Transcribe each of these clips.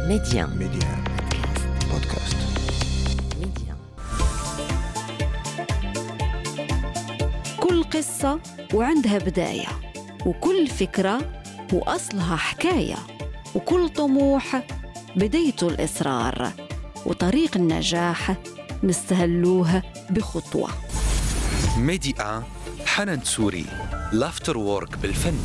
ميديان بودكاست. كل قصة وعندها بداية، وكل فكرة وأصلها حكاية، وكل طموح بدايته الإصرار، وطريق النجاح نستهلوه بخطوة. ميديا حنان سوري، لافتر وورك بالفن.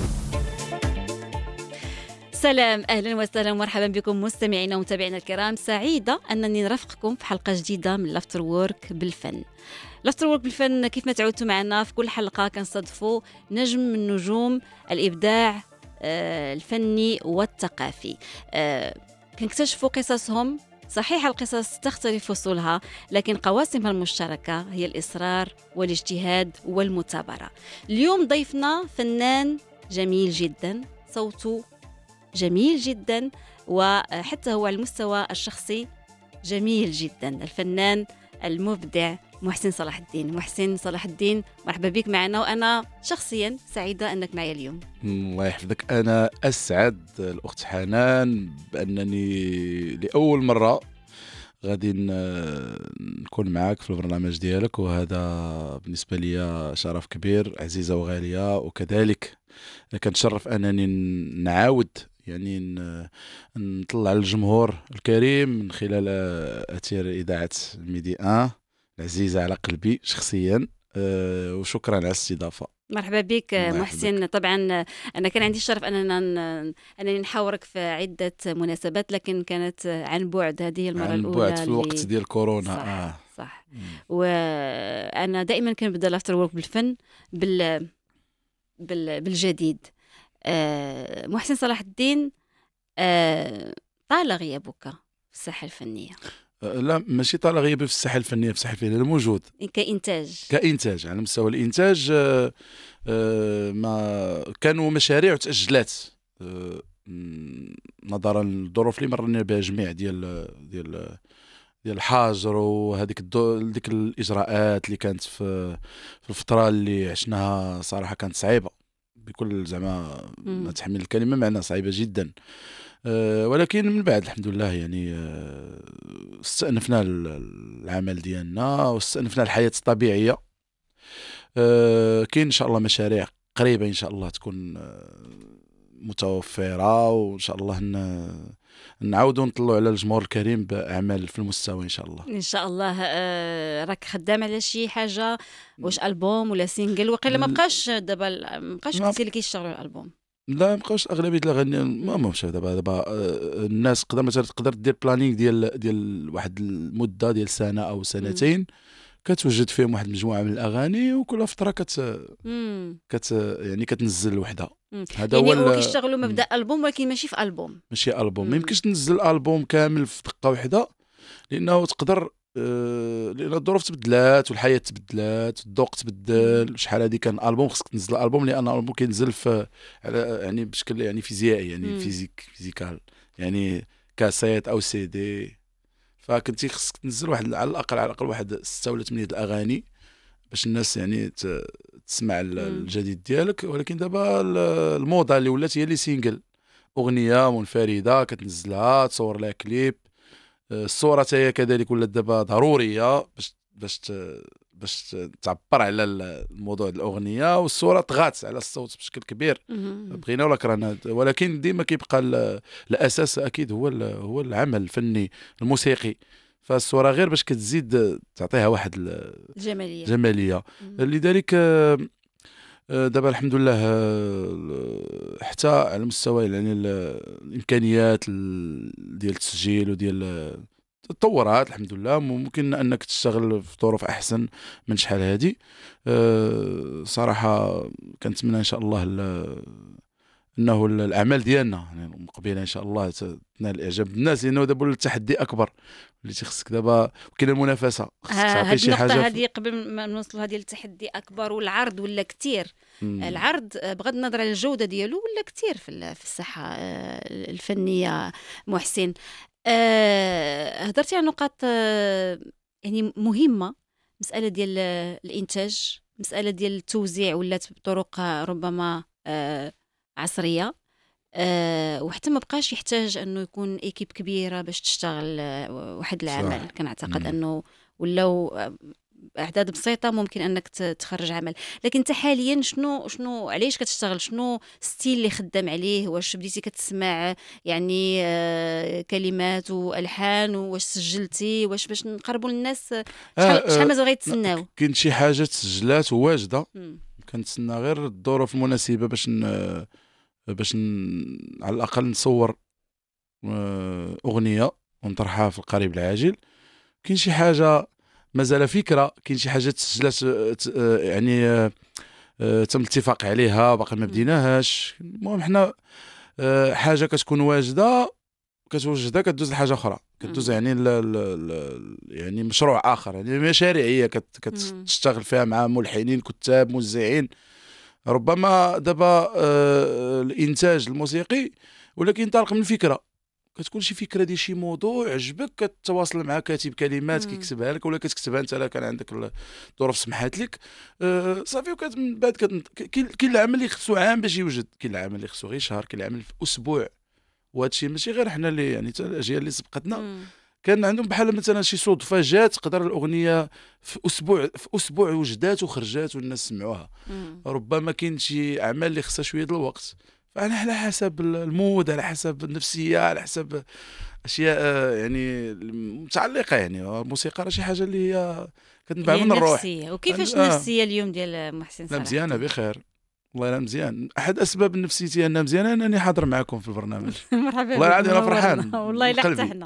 سلام، أهلا وسهلا ومرحبا بكم مستمعينا ومتابعينا الكرام. سعيدة أنني نرافقكم في حلقة جديدة من لافتر وورك بالفن. لافتر وورك بالفن كيف ما تعودتوا معنا في كل حلقة كنصادفوا نجم من نجوم الإبداع الفني والثقافي. كنكتشفوا قصصهم. صحيح القصص تختلف فصولها، لكن قواسمها المشتركة هي الإصرار والاجتهاد والمثابرة. اليوم ضيفنا فنان جميل جدا، صوته جميل جدا، وحتى هو على المستوى الشخصي جميل جدا، الفنان المبدع محسن صلاح الدين. محسن صلاح الدين، مرحبا بك معنا، وأنا شخصيا سعيدة أنك معي اليوم. الله يحفظك. أنا أسعد الأخت حنان بأنني لأول مرة غادي نكون معك في البرنامج ديالك، وهذا بالنسبة لي شرف كبير، عزيزة وغالية. وكذلك كنتشرف أنني نعاود يعني نطلع للجمهور الكريم من خلال أثير إذاعة ميديا العزيزة على قلبي شخصيا. وشكرا على الاستضافة. مرحبا بك محسن. طبعا أنا كان عندي الشرف أنني نحاورك في عدة مناسبات، لكن كانت عن بعد. هذه المرة عن الأولى بعد في الوقت ديال كورونا. صح. وأنا دائما كنبدأ لافتر وورك بالفن بالجديد. محسن صلاح الدين، طال غيابك في الساحة الفنية. لا، ماشي طال غيابي في الساحة الفنية، في الساحة الفنية موجود كإنتاج على مستوى الإنتاج. ما كانوا مشاريع تأجلات نظرا للظروف اللي مرينا بها جميع ديال الحجر وهذيك ديك الإجراءات اللي كانت في الفترة اللي عشناها. صراحة كانت صعيبة بكل زعما ما تحمل الكلمة، معناها صعيبة جدا. ولكن من بعد الحمد لله يعني استأنفنا العمل ديالنا واستأنفنا الحياة الطبيعية. كاين إن شاء الله مشاريع قريبة إن شاء الله تكون متوفرة، وإن شاء الله نعاودوا نطلعوا على الجمهور الكريم بأعمال في المستوى إن شاء الله. إن شاء الله. راك خدام على شي حاجة؟ واش ألبوم ولا سينجل؟ وقيلا ما بقاش دابا، ما بقاش كثير اللي كيشتغلوا على الألبوم. لا مابقاوش اغلبيه الاغاني. ما مش دابا الناس تقدر دير بلانينغ ديال واحد المده ديال سنه او سنتين، كتوجد فيهم واحد المجموعه من الاغاني، وكل فتره يعني كتنزل وحده. هذا يعني هو كيشتغلوا مبدا البوم، ولكن ماشي في البوم. ماشي البوم. ما يمكنش تنزل البوم كامل في دقه واحده، لانه تقدر لان الظروف تبدلات والحياه تبدلات والذوق تبدل. شحال هذه كان البوم خصك تنزل البوم، لان البوم كينزل في يعني بشكل يعني فيزيائي، يعني فيزيكال، يعني كاسيت او سي دي. فكنتي خصك تنزل واحد على الاقل واحد 6 ولا 8 الاغاني باش الناس يعني تسمع الجديد ديالك. ولكن دابا الموضه اللي ولات هي اللي سينجل، اغنيه منفرده كتنزلها، تصور لها كليب. الصورة هي كذلك ولات دابا ضرورية باش تعبر على الموضوع ديال الأغنية، والصورة طغات على الصوت بشكل كبير، بغينا ولا كرهنا. ولكن ديما كيبقى الأساس أكيد هو العمل الفني الموسيقي. فالصورة غير باش كتزيد تعطيها واحد جمالية. لذلك دابا الحمد لله حتى على مستوى يعني الامكانيات ديال التسجيل وديال تطورات الحمد لله، ممكن انك تشتغل في ظروف احسن من شحال هذه. صراحه كنتمنى ان شاء الله انه الاعمال ديالنا يعني مقبله ان شاء الله تنال اعجاب الناس، لانه دابا التحدي اكبر اللي خصك دابا، وكاين المنافسه، خصك تعطي شي حاجه. هذه قبل ما نوصلوا، هذه التحدي اكبر، والعرض ولا كثير. العرض بغض النظر على الجوده ديالو ولا كثير في الساحه الفنيه. محسن، هضرتي عن نقاط يعني مهمه، مساله ديال الانتاج، مساله ديال التوزيع ولات بطرق ربما عصريه. وحتى ما بقاش يحتاج انه يكون ايكيب كبيره باش تشتغل واحد العمل. صح. كنعتقد انه ولاو اعداد بسيطه ممكن انك تخرج عمل. لكن انت حاليا شنو علاش كتشتغل؟ شنو ستيل اللي خدام عليه؟ واش بديتي كتسمع يعني كلمات والحان؟ واش سجلتي؟ واش باش نقربوا للناس شحال مازال غيتسناو؟ كاين شي حاجه تسجلات وواجده، مم. كنتسنى غير الظروف المناسبه باش على الاقل نصور اغنيه ونطرحها في القريب العاجل. كاين شي حاجه مازال فكره، كاين شي حاجه تسجلات يعني تم الاتفاق عليها باقي ما بديناهاش. المهم حنا حاجه كتكون واجده كدوز لحاجه اخرى، كدوز يعني يعني مشروع اخر، يعني مشاريع هي كتشتغل فيها مع ملحنين كتاب موزعين. ربما دابا الانتاج الموسيقي ولكن ينطلق من فكره، كتكون شي فكره ديال شي موضوع عجبك، كتواصل مع كاتب كلمات كيكتبها لك ولا كتكتبها انت، لا كان عندك الظروف سمحات لك صافي. ومن بعد كاين العمل اللي خصو عام باش يوجد، كاين العمل اللي خصو غير شهر، كاين العمل في اسبوع. وهذا الشيء ماشي غير حنا اللي يعني حتى الاجيال اللي سبقتنا كان عندهم بحال مثلا شي صدفه جات، تقدر الاغنيه في اسبوع وجدات وخرجات والناس سمعوها. ربما كاين شي اعمال اللي خصها شويه ديال الوقت، فانا على حسب المود، على حسب النفسيه، على حسب اشياء يعني متعلقه. يعني الموسيقى راه شي حاجه اللي هي كتنبع من الروح. وكيفاش النفسيه اليوم ديال محسن صلاح؟ مزيانه بخير والله، لا مزيان. احد اسباب نفسيتي انها مزيانه انني حاضر معكم في البرنامج. مرحبا والله العظيم انا فرحان والله لا حتى حنا.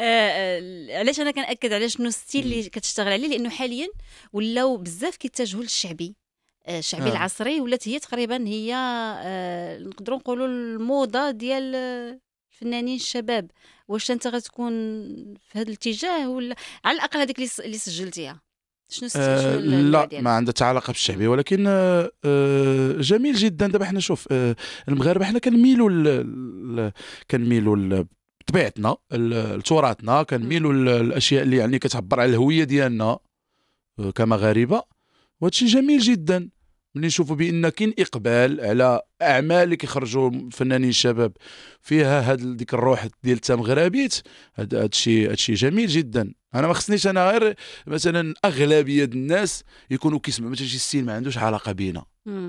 علاش انا كنأكد على شنو الستيل اللي كتشتغل عليه؟ لانه حاليا ولاو بزاف كيتجهوا للشعبي، الشعبي العصري ولات هي تقريبا هي نقدروا نقولوا الموضه ديال الفنانين الشباب. واش انت غتكون في هذا الاتجاه ولا على الاقل هذيك اللي سجلتيها؟ شنو لا ما عندها حتى علاقه بالشعبي، ولكن جميل جدا. دابا حنا شوف المغاربه حنا كنميلوا بطبيعتنا لتراثنا، كنميلوا الاشياء اللي يعني كتعبر على الهويه ديالنا كمغاربه. وهذا الشيء جميل جدا ملي نشوفوا بان كاين اقبال على اعمال اللي كيخرجوا فنانين شباب فيها ديك الروح ديال التمغربيت. هذا الشيء جميل جدا. انا ما خصنيش انا غير مثلا اغلبيه الناس يكونوا كيسمعوا مثلا شي ستيل ما عندوش علاقه بينا،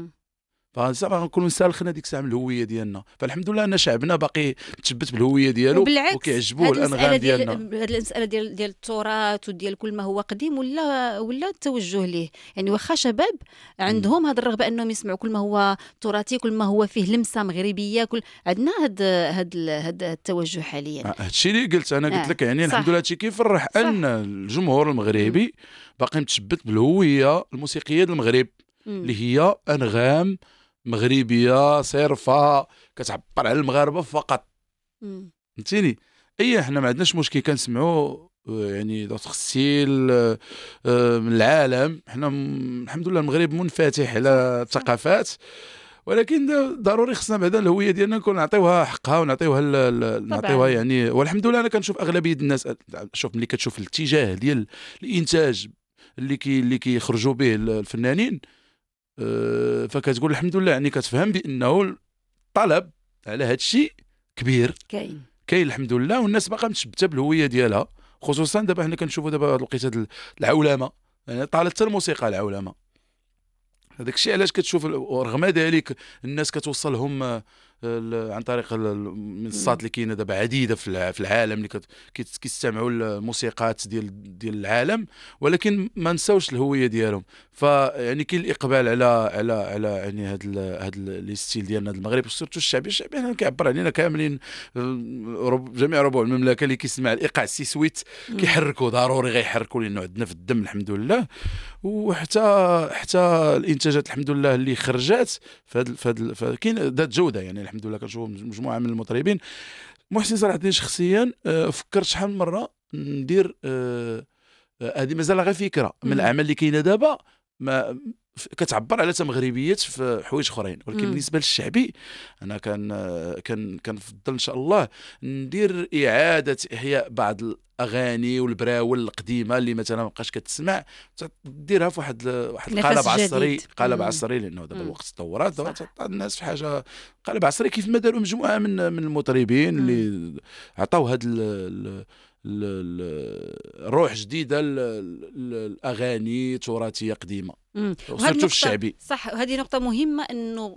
فصافي نكونوا نسالخنا ديك الساعه من الهويه ديالنا. فالحمد لله ان شعبنا باقي متثبت بالهويه ديالو وكيعجبوه الانغام ديالنا. هذه المساله ديال التراث وديال كل ما هو قديم ولا التوجه ليه. يعني واخا شباب عندهم هذه الرغبه انهم يسمعوا كل ما هو تراثي، كل ما هو فيه لمسه مغربيه، عندنا هذا التوجه حاليا. هادشي اللي قلت انا قلت لك يعني الحمد لله هادشي كيفرح ان الجمهور المغربي باقي متثبت بالهويه الموسيقيه ديال المغرب اللي هي انغام مغربيه صرفه كتعبر على المغاربه فقط. فهمتيني؟ حنا ما عندناش مشكل كنسمعوا يعني ستيل من العالم. حنا الحمد لله المغرب منفتح على الثقافات، ولكن ضروري خصنا بعدا الهويه ديالنا نكون نعطيوها حقها ونعطيوها نعطيوها يعني. والحمد لله انا كنشوف اغلبيه الناس، شوف ملي كتشوف الاتجاه ديال الانتاج اللي كيخرجوا به الفنانين فكتقول الحمد لله، يعني كتفهم بانه الطلب على هذا الشيء كبير، كاين الحمد لله، والناس باقا متشبته بالهويه ديالها. خصوصا دابا حنا كنشوفوا دابا الوقيته العولمه، يعني طالت حتى الموسيقى العولمه. هذاك الشيء علاش كتشوف رغم ذلك الناس كتوصلهم عن طريق المنصات اللي كاينه دابا عديده في العالم اللي كيستمعوا الموسيقات ديال العالم، ولكن ما نساوش الهويه ديالهم. فيعني كاين الاقبال على يعني هذا لي ستيل ديالنا المغرب، سورتو الشعبي هنا كيعبر علينا كاملين. جميع ربوع المملكه اللي كيسمع الايقاع السيسويت كيحركوا، ضروري غيحركوا لانه عندنا في الدم الحمد لله. وحتى الانتاجات الحمد لله اللي خرجات كاين ذات جوده. يعني الحمد لله كنشوف مجموعه من المطربين. محسن صلاح الدين شخصيا فكرت شحال من مره ندير هذه مازال غير فكره من الاعمال اللي كاينه دابا ما كتعبر على تمغربيه في حوايج اخرين، ولكن بالنسبه للشعبي انا كنفضل ان شاء الله ندير اعاده احياء بعض الاغاني والبراول القديمه اللي مثلا ما بقاش كتسمع، ديرها في واحد نفس القالب عصري، جديد. قالب عصري، لانه دابا مم. الوقت تطورات، دابا صح. تعطى الناس في حاجه قالب عصري، كيف ما داروا مجموعه من المطربين اللي عطاو هاد الروح جديده الاغاني تراثيه قديمه، وهذه وصرتوا في الشعبي. صح، وهذه نقطة مهمة، انه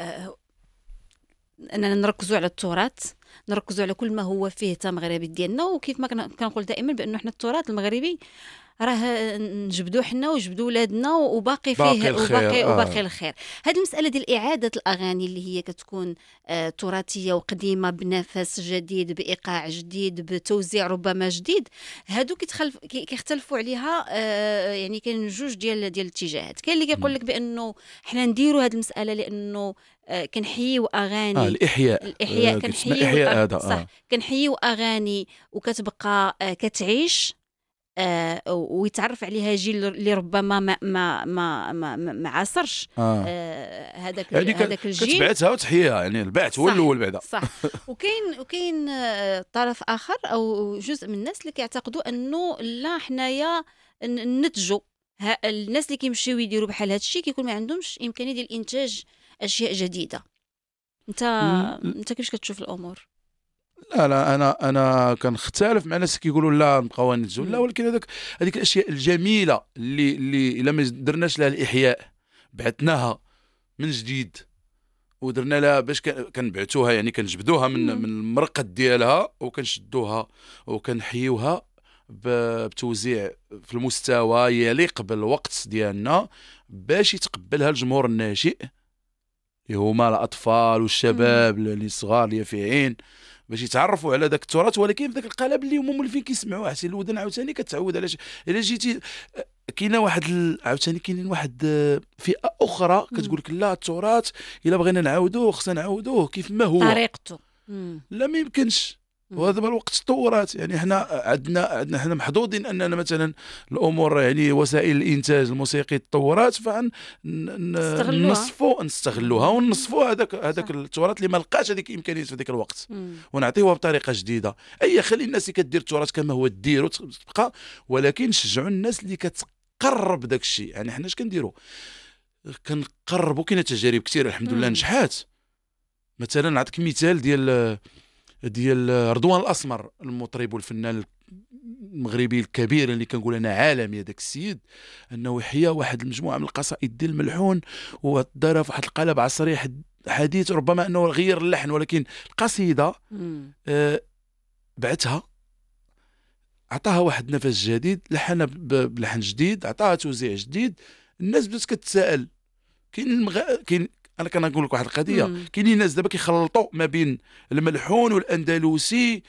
اننا نركزوا على التراث، نركزوا على كل ما هو فيه تا مغربي ديالنا. وكيف ما كنقول دائما بانه احنا التراث المغربي راه نجبدوه حنا وجبدوا ولادنا، وباقي فيه باقي الخير. وباقي الخير. هذه المسألة ديال إعادة الأغاني اللي هي كتكون تراثية وقديمة بنفس جديد، بإيقاع جديد، بتوزيع ربما جديد، هادو كيختلفوا عليها. يعني كاين جوج ديال الاتجاهات. كاين اللي كيقول لك بانه حنا نديروا هذه المسألة لانه كنحييو اغاني الاحياء كنحييو احياء هذا. صح، كنحييو اغاني وكتبقى كتعيش، ويتعرف عليها جيل اللي ربما ما عاصرش هذاك يعني هذاك الجيل، كتبعتها وتحييها، يعني البعث هو صح. الاول بعدا. صح. وكاين طرف اخر او جزء من الناس اللي كيعتقدوا انه لا، حنايا ننتجوا. الناس اللي كيمشيو يديروا بحال هذا الشيء كيكون ما عندهمش امكانيه ديال انتاج اشياء جديده. انت كيفاش كتشوف الامور؟ لا انا كنختلف مع ناس كيقولوا لا نبقاو نتزوا، لا، ولكن هذيك الاشياء الجميله اللي الا ما درناش لها الاحياء، بعثناها من جديد ودرنا لها باش كنبعثوها، يعني كنجبدوها من المرقد ديالها وكنشدوها وكنحيوها بتوزيع في المستوى يليق بالوقت ديالنا، باش يتقبلها الجمهور الناشئ اللي هما الاطفال والشباب اللي صغار اللي فيعين، باش يتعرفوا على ذاك التراث، ولكن في ذاك القالب اللي هما مولفين كيسمعوه. حتى الودن عاوتاني كتعود على الا جيتي كاينه عاوتاني كاينين واحد فئه اخرى كتقول لك لا، التراث الا بغينا نعاودوه خصنا نعاودوه كيف ما هو، طريقته. لا ما يمكنش. وهذا الوقت تطورات، يعني حنا عندنا حنا محظوظين اننا مثلا الامور، يعني وسائل الانتاج الموسيقي تطورات، نستغلوها ونصفوا هذاك التراث اللي ما لقاش هذيك الامكانيات في ذاك الوقت، ونعطيوها بطريقه جديده. خلي الناس اللي كدير التراث كما هو دير وتبقى، ولكن شجعوا الناس اللي كتقرب داك الشيء. يعني حنا اش كنديروا؟ كنقربوا. كاينه تجارب كثيره الحمد لله نجحات. مثلا نعطيك مثال ديال رضوان الاسمر، المطرب والفنان المغربي الكبير اللي كنقول انا عالمي. هذاك السيد انه حيا واحد المجموعه من القصائد ديال الملحون ودارها في واحد القالب عصري حديث، ربما انه غير اللحن، ولكن القصيده بعتها، عطاها واحد نفس جديد، لحنها بلحن جديد، عطاها توزيع جديد. الناس بدات كتسائل. كاين انا كنقول لك واحد القضيه، كاينين ناس دابا كيخلطوا ما بين الملحون والاندلسي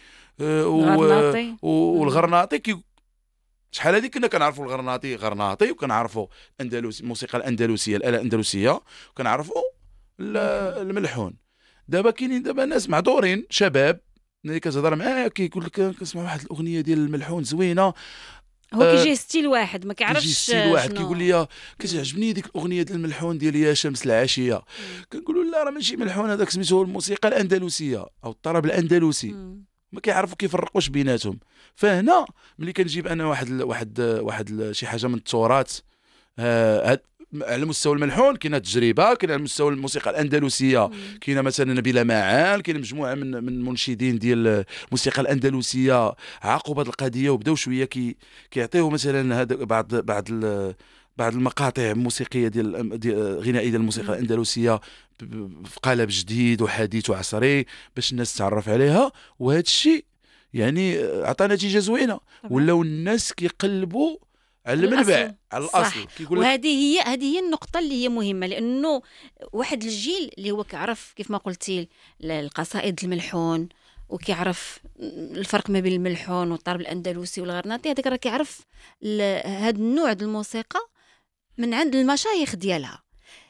والغرناطي. شحال هذه كنا كنعرفوا غرناطي وكنعرفوا الموسيقى الاندلسيه، الاله الاندلسيه، وكنعرفوا الملحون. دابا كاينين ناس معذورين، شباب ملي كتهضر معاه كيقول لك كنسمع واحد الاغنيه ديال الملحون زوينه، هو كيجي ستيل واحد ما كيعرفش ستيل واحد، كيقول لي كتعجبني ديك الاغنيه ديال الملحون ديال يا شمس العاشيه. كنقولوا لا، راه ماشي ملحون، هذاك سميتو الموسيقى الاندلسيه او الطرب الاندلسي. ما كيعرفوا كيفرقوش بيناتهم. فهنا ملي كنجيب انا واحد شي حاجه من التراث على مستوى الملحون، كاينه تجربه، كاين على مستوى الموسيقى الاندلسيه، كاينه مثلا نبيله معان، كاين مجموعه من المنشدين ديال الموسيقى الاندلسيه عاقوا بهذه القضيه وبداو شويه كيعطيو مثلا هذا بعض المقاطع الموسيقيه ديال غنائيه ديال الموسيقى الاندلسيه في قالب جديد وحديث وعصري باش الناس تتعرف عليها. وهذا الشيء يعني عطى نتيجه زوينه، ولاو الناس كيقلبوا على المنبع، على الاصل. وهذه هي النقطه اللي هي مهمه، لانه واحد الجيل اللي هو كيعرف كيف ما قلتي القصائد الملحون، وكيعرف الفرق ما بين الملحون والطرب الاندلسي والغرناطي، هذاك راه كيعرف هذا النوع ديال الموسيقى من عند المشايخ ديالها.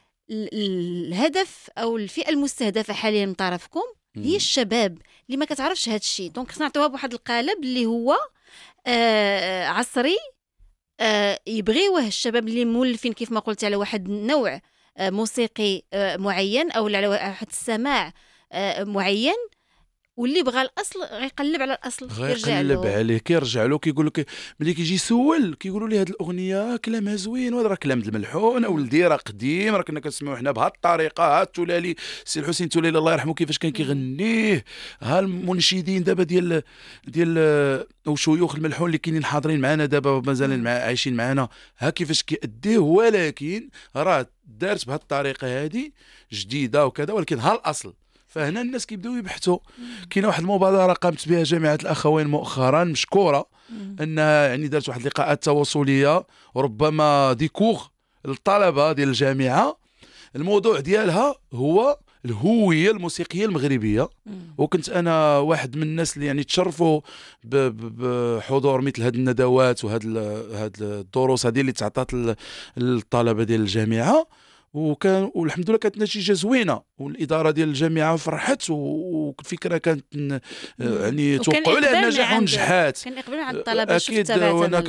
الهدف او الفئه المستهدفه حاليا من طرفكم هي الشباب اللي ما كتعرفش هذا الشيء، دونك خصنا نعطيوها بواحد القالب اللي هو عصري، يبغيوه الشباب اللي مولفين كيف ما قلت على واحد النوع موسيقي معين او على واحد السماع معين، واللي بغى الاصل غيقلب على الاصل يرجع غيقلب له. عليه، كيرجع له كيقول لك ملي كيجي يسول كيقولوا لي هذه الاغنيه كلامها زوين، وهذا راه كلام الملحون ولدي، راه قديم، راه كنا كنسمعوا حنا بهذه الطريقه. ها التلالي السي الحسين التلالي الله يرحمه كيفاش كان كيغنيه، ها المنشدين دابا ديال وشيوخ الملحون اللي كاينين حاضرين معنا دابا مازالين عايشين معنا، ها كيفاش كيأديه. ولكن راه دارت بهذه الطريقه هذه جديده وكذا، ولكن ها الاصل. فهنا الناس كيبداو يبحثوا. كاينه واحد المبادره قامت بها جامعه الاخوين مؤخرا مشكوره، انها يعني دارت واحد اللقاءات تواصليه وربما ديكور للطلبه ديال الجامعه. الموضوع ديالها هو الهويه الموسيقيه المغربيه، وكنت انا واحد من الناس اللي يعني تشرفوا بحضور مثل هذه الندوات وهاد الدروس هذه اللي تعطات للطلبه ديال الجامعه. والحمد لله كانت نتيجه زوينه، والاداره ديال الجامعه فرحت، والفكره كانت يعني توقعوا لها النجاح ونجحات. كان اقبال عند الطلبه. اكيد. وانا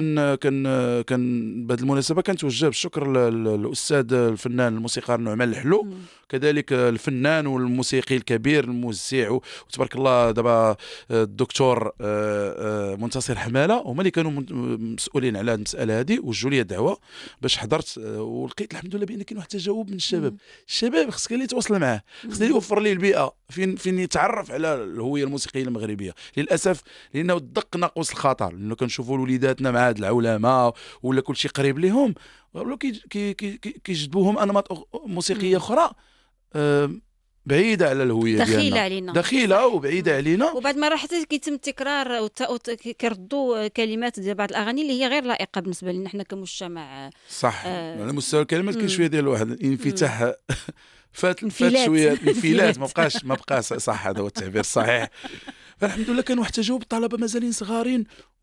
كان بهذه المناسبه كنتوجه بالشكر للاستاذ الفنان الموسيقار نعمان الحلو، كذلك الفنان والموسيقي الكبير الموزع وتبارك الله دابا الدكتور منتصر حماله، هما اللي كانوا مسؤولين على هذه المساله هذه، وجوا لي دعوه باش حضرت، ولقيت الحمد لله بان كاين واحد التجاوب من الشباب خصك اللي يتواصل معاه، خصك اللي يوفر ليه البيئه فين يتعرف على الهويه الموسيقيه المغربيه. للاسف لانه دق ناقوس الخطر، لانه كنشوفوا وليداتنا مع هاد العولمه ولا كل شيء قريب لهم، ولا كيجذبوهم انماط موسيقيه اخرى بعيده على الهويه ديالنا، دخيله وبعيده علينا. وبعد ما حتى كيتم التكرار كيردوا كلمات ديال بعض الاغاني اللي هي غير لائقه بالنسبه لنا حنا كمجتمع. صح. على مستوى الكلمات كاين شويه ديال واحد الانفتاح فات شويه الانفلات، ما بقاش صح، هذا هو التعبير الصحيح. فالحمد لله كان واحد التجاوب، الطلبه مازالين صغارين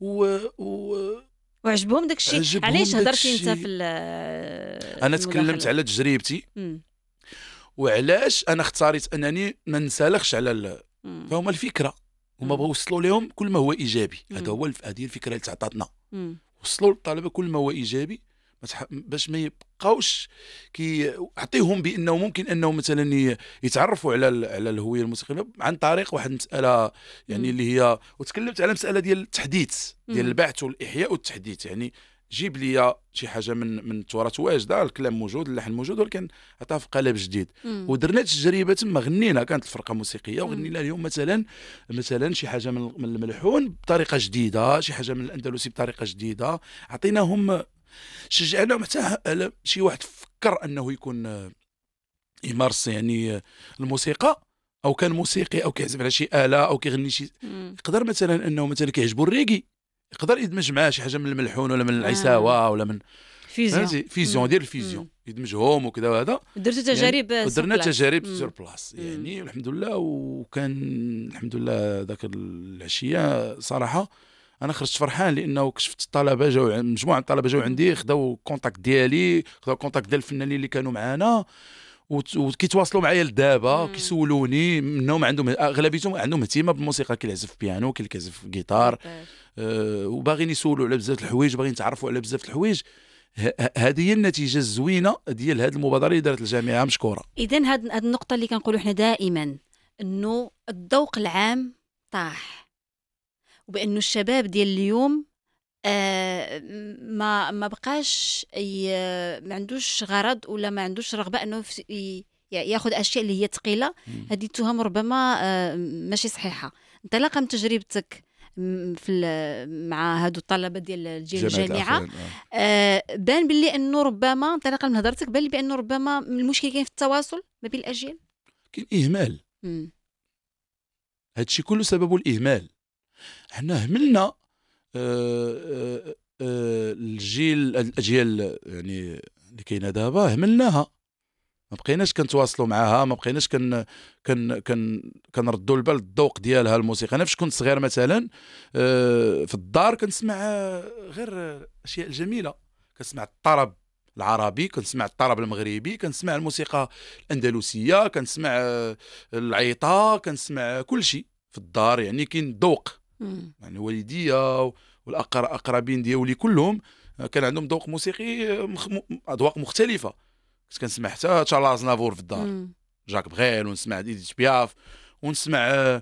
وعجبهم داك الشيء. علاش هضرتي انت في انا تكلمت على تجربتي وعلاش انا اختاريت انني ما نسالخش على فهم الفكره، هما بغاو يوصلوا لهم كل ما هو ايجابي. هذا هو هذه الفكره اللي تعطاتنا، وصلوا للطلبه كل ما هو ايجابي باش ما يبقاوش عطيهم بانه ممكن انهم مثلا يتعرفوا على الهويه الموسيقيه عن طريق واحد المساله يعني اللي هي. وتكلمت على مساله ديال التحديث، ديال البحث والاحياء والتحديث. يعني جيب لي شي حاجه من التراث واجده، الكلام موجود، اللحن موجود، ولكن عطاها في قالب جديد. ودرنا تجربه تما، غنينا، كانت الفرقه موسيقيه وغنينا اليوم مثلا شي حاجه من الملحون بطريقه جديده، شي حاجه من الاندلسي بطريقه جديده، عطيناهم، شجعناهم حتى على شي واحد فكر انه يكون يمارس يعني الموسيقى، او كان موسيقي او كيعزف على شي آلة او كيغني شي، يقدر مثلا انه مثلا كيعجبو الريغي، يقدر يدمج معاه شي حاجه من الملحون ولا من العساوه ولا من فيزيون ديال الفيزيون، يدمجهم وكذا. وهذا درتوا تجارب، درنا تجارب سور بلاص يعني الحمد لله. وكان الحمد لله ذاك العشيه صراحه انا خرجت فرحان، لانه كشفت الطلبه جاو، مجموعه الطلبه جاو عندي، خداو كونتاكت ديالي، خداو كونتاكت ديال الفنانين اللي كانوا معانا، وكيتواصلوا معايا لدابا، كيسولوني. منهم اغلبيتهم عندهم اهتمام بالموسيقى، كيعزف بيانو، كيعزف جيتار، وباغيين يسولوا على بزاف الحوايج، باغيين يتعرفوا على بزاف الحوايج. هذه هي النتيجه الزوينه ديال هذه المبادره اللي دارت الجامعه، مشكوره. اذا هذه النقطه اللي كنقولوا حنا دائما، انه الذوق العام طاح، وبانه الشباب ديال اليوم ما بقاش ما عندوش غرض ولا ما عندوش رغبه انه ياخذ اشياء اللي هي ثقيله. هذه التهم ربما ماشي صحيحه. انطلاقا من تجربتك مع هادو الطلبه ديال الجامعه، بان باللي انه ربما انطلاقا من هضرتك بان لي بانه ربما المشكل كاين في التواصل ما بين الاجيال، كاين اهمال. هادشي كله سببه الاهمال. حنا هملنا الاجيال يعني اللي كاينه دابا، هملناها، ما بقيناش كنتواصلوا معاها، ما بقيناش كنردوا البال الذوق ديالها الموسيقى. انا فاش كنت صغير مثلا في الدار كنسمع غير الاشياء الجميله، كنسمع الطرب العربي، كنسمع الطرب المغربي، كنسمع الموسيقى الاندلسيه، كنسمع العيطه، كنسمع كل شيء في الدار. يعني كاين ذوق، يعني والديا والاقربين ديالي كلهم كان عندهم ذوق موسيقي، اذواق مختلفه. كنت كنسمع حتى تشارلز نافور في الدار، جاك بغيل، ونسمع إديث بياف، ونسمع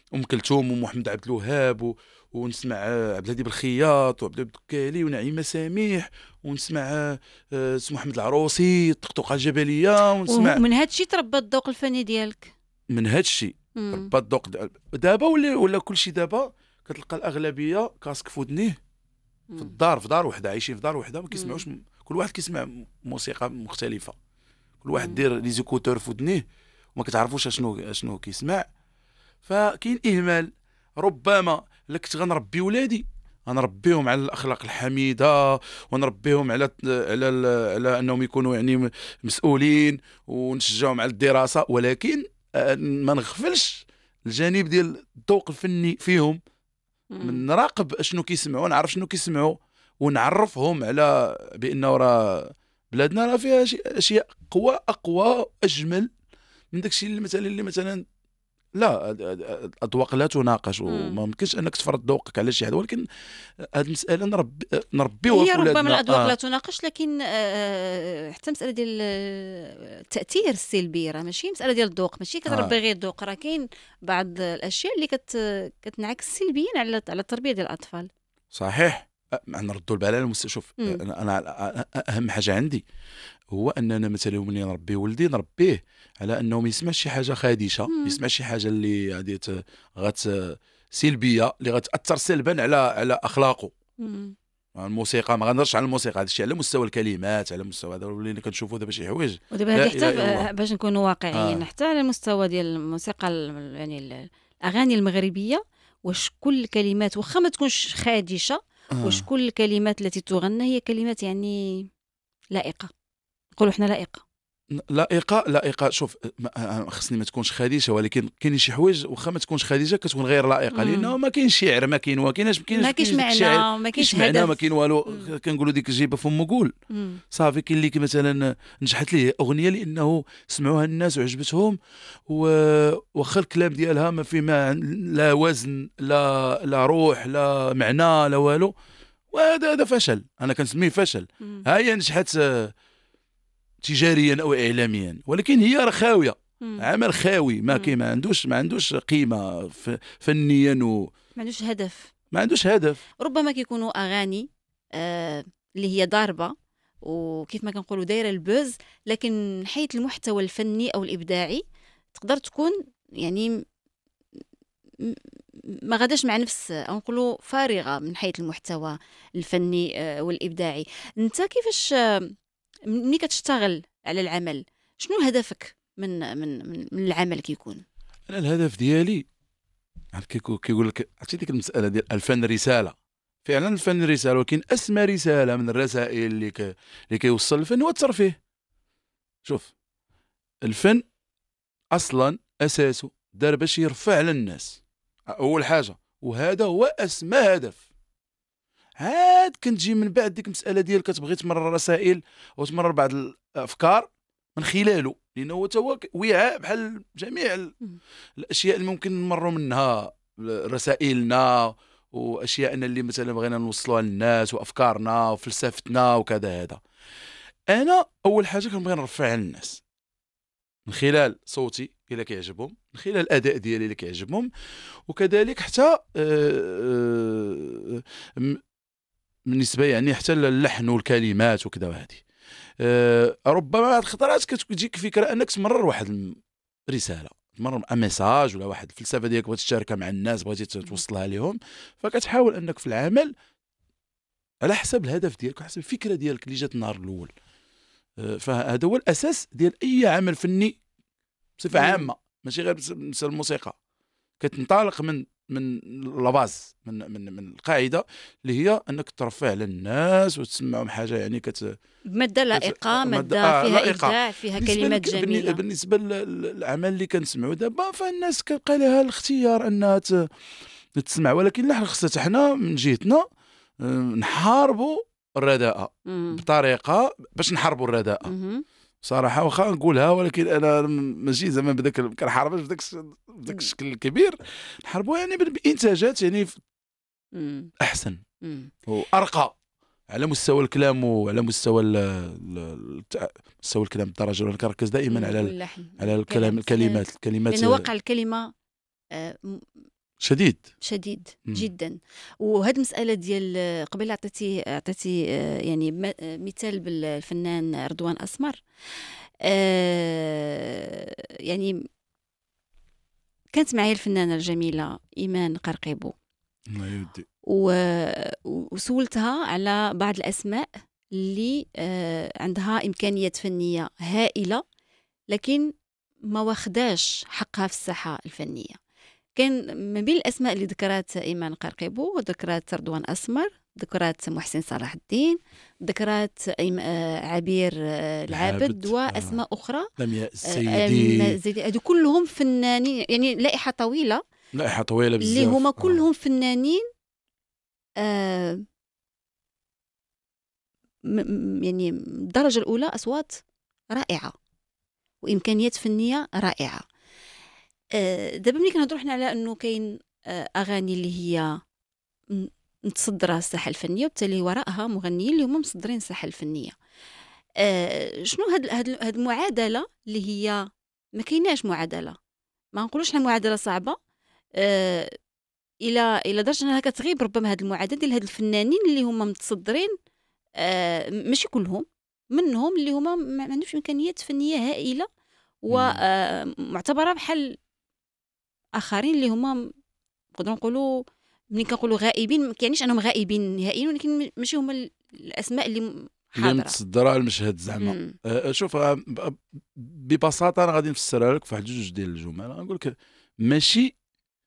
ام كلثوم ومحمد عبد الوهاب ونسمع عبد الهادي بالخياط وعبد الدكالي ونعيمه سميح ونسمع سي محمد العروسي الطقطقه الجبليه ونسمع. ومن هذا الشيء تربى الذوق الفني ديالك. من هذا الشيء تربى الذوق دابا ولا كل شيء دابا كتلقى الاغلبيه كاسك في ودنيه في الدار، في دار وحده، عايشين في دار وحده، ما كيسمعوش. كل واحد كيسمع موسيقى مختلفه، كل واحد دير لي زيكوتور في ودنيه وما كتعرفوش اشنو كيسمع. فكاين اهمال. ربما الا كنت غنربي ولادي غنربيهم على الاخلاق الحميده ونربيهم على انهم يكونوا يعني مسؤولين ونشجعهم على الدراسه، ولكن ما نغفلش الجانب ديال الذوق الفني فيهم. نراقب اشنو كيسمعوا، نعرف شنو كيسمعوا ونعرفهم على بانه راه بلادنا راه فيها اشياء اقوى اجمل من داكشي اللي مثلا لا الاذواق لا تناقش وما يمكنش انك تفرض ذوقك على شي حد. ولكن هذه المساله نربيوها هي في ولادنا. ربما الاذواق لا تناقش، لكن حتى مساله ديال التاثير السلبي راه ماشي مساله ديال الذوق، ماشي كتربي غير الذوق، راه كاين بعض الاشياء اللي كتنعكس سلبيا على التربيه ديال الاطفال. صحيح. نردوا البال على شوف انا اهم حاجه عندي هو اننا مثلا ملي نربي ولدي نربيه على انه ما يسمعش شي حاجه خادشه، ما يسمعش شي حاجه اللي غادي سلبيه اللي غتاثر سلبا على اخلاقه. الموسيقى ما غنهضرش على الموسيقى، هذا الشيء على مستوى الكلمات، على مستوى هذا اللي كنشوفوا دابا شي حوايج. ودابا هذه حتى باش نكونوا واقعيين حتى على المستوى ديال الموسيقى يعني الاغاني المغربيه، واش كل الكلمات واخا ما تكونش خادشه واش كل الكلمات التي تغنى هي كلمات يعني لائقه؟ نقولوا حنا لائقه. شوف خصني ما تكونش خديجه، ولكن كاين شي حوايج واخا ما تكونش خديجه كتكون غير لائقه، لانه ما كاينش شعر، ما كاين ما كاينش معنى، ما كاينش هدف، ما كاين والو. كنقولوا ديك الجيبه فم قول صافي. كاين اللي مثلا نجحت ليه اغنيه لانه سمعوها الناس وعجبتهم، واخا الكلام ديالها ما فيه لا وزن لا روح لا معنى لا والو، وهذا فشل. انا كنسميه فشل. ها هي نجحت تجاريا او اعلاميا، ولكن هي راه خاويه، عمل خاوي ما عندوش قيمه فنيا ما عندوش هدف. ربما كيكونوا اغاني اللي هي ضاربه وكيف ما كنقولوا دايره البوز، لكن من حيث المحتوى الفني او الابداعي تقدر تكون يعني ما غاداش مع نفس، او نقولوا فارغه من حيث المحتوى الفني والابداعي. انت كيفاش ملي كتشتغل على العمل شنو هدفك من العمل كيكون؟ انا الهدف ديالي كيقول لك عرفتي ديك المساله ديال الفن رساله. فعلا الفن رساله، ولكن اسمى رساله من الرسائل اللي كيوصل الفن هو الترفيه. شوف الفن اصلا اساسه دار باش يرفع على الناس اول حاجه، وهذا هو اسمى هدف. عاد كنتجي من بعد ديك المساله ديال كتبغي تمرر رسائل وتمرر بعض الافكار من خلاله، لانه هو وعاء بحال جميع الاشياء اللي ممكن نمروا منها رسائلنا واشياءنا اللي مثلا بغينا نوصلوها للناس وافكارنا وفلسفتنا وكذا. هذا انا اول حاجه كنبغي نرفع على الناس من خلال صوتي الا كيعجبهم، من خلال الاداء ديالي اللي كيعجبهم، وكذلك حتى بالنسبه يعني حتى اللحن والكلمات وكذا. وهذه ربما بعض الخطرات كتجيك فكره انك تمرر واحد رساله، تمرر ميساج ولا واحد الفلسفه ديالك بغيتي تشاركها مع الناس، بغيتي توصلها لهم، فكتحاول انك في العمل على حسب الهدف ديالك وحسب الفكره ديالك اللي جات النهار الاول. فهذا هو الاساس ديال اي عمل فني بصفه عامه، ماشي غير مثل الموسيقى. كتنطلق من لاباز، من القاعده اللي هي انك ترفع على الناس وتسمعهم حاجه يعني ماده لائقه، ماده فيها ابداع، فيها كلمات جميله. بالنسبه للعمل اللي كنسمعوا دابا فالناس كيبقى لها الاختيار انها تسمع، ولكن لا خصنا حنا من جهتنا نحاربوا الرداءه بطريقه باش نحاربوا الرداءه. صراحه واخا نقولها، ولكن انا ماشي زعما بداك كنحاربش بداك الشكل الكبير، نحاربوا يعني بانتاجات يعني احسن وارقى على مستوى الكلام وعلى مستوى الكلام بالدرجه. انا كنركز دائما على الكلام، الكلمات لان واقع الكلمه شديد. شديد مم. جدا. وهذه المساله ديال قبل عطيتي يعني مثال بالفنان رضوان اسمر. يعني كانت معي الفنانه الجميله ايمان قرقيبو، الله يودي. وسولتها على بعض الاسماء اللي عندها امكانيات فنيه هائله، لكن ما واخداش حقها في الساحه الفنيه. كان من بين الاسماء اللي ذكرت ايمان قرقيبو، ذكرت رضوان اسمر، ذكرت محسن صلاح الدين، ذكرت عبير العابد، واسماء اخرى. لمياء السيدي. هذو كلهم فنانين، يعني لائحه طويله، لائحه طويله بزاف، اللي هما كلهم فنانين يعني الدرجه الاولى، اصوات رائعه وامكانيات فنيه رائعه. دابا ملي كنهضروا حنا على انه كاين اغاني اللي هي متصدره الساحه الفنيه، وبالتالي وراءها مغنيين اللي هما مصدرين الساحه الفنيه. شنو هاد المعادله اللي هي ما كايناش معادله، ما نقولوش حنا معادله صعبه، الى درجه انها كتغيب ربما هاد المعادله ديال هاد الفنانين اللي هما متصدرين. ماشي كلهم، منهم اللي هما ما عندهمش امكانيات فنيه هائله، ومعتبره بحال اخرين اللي هما نقدروا نقولوا ملي كنقولوا غائبين، ما كيعنيش انهم غائبين نهائيا، ولكن ماشي هما الاسماء اللي حاضره متصدره على المشهد زعما. شوف، ببساطه انا غادي نفسرها لك في واحد جوج ديال الجمل. غنقول لك ماشي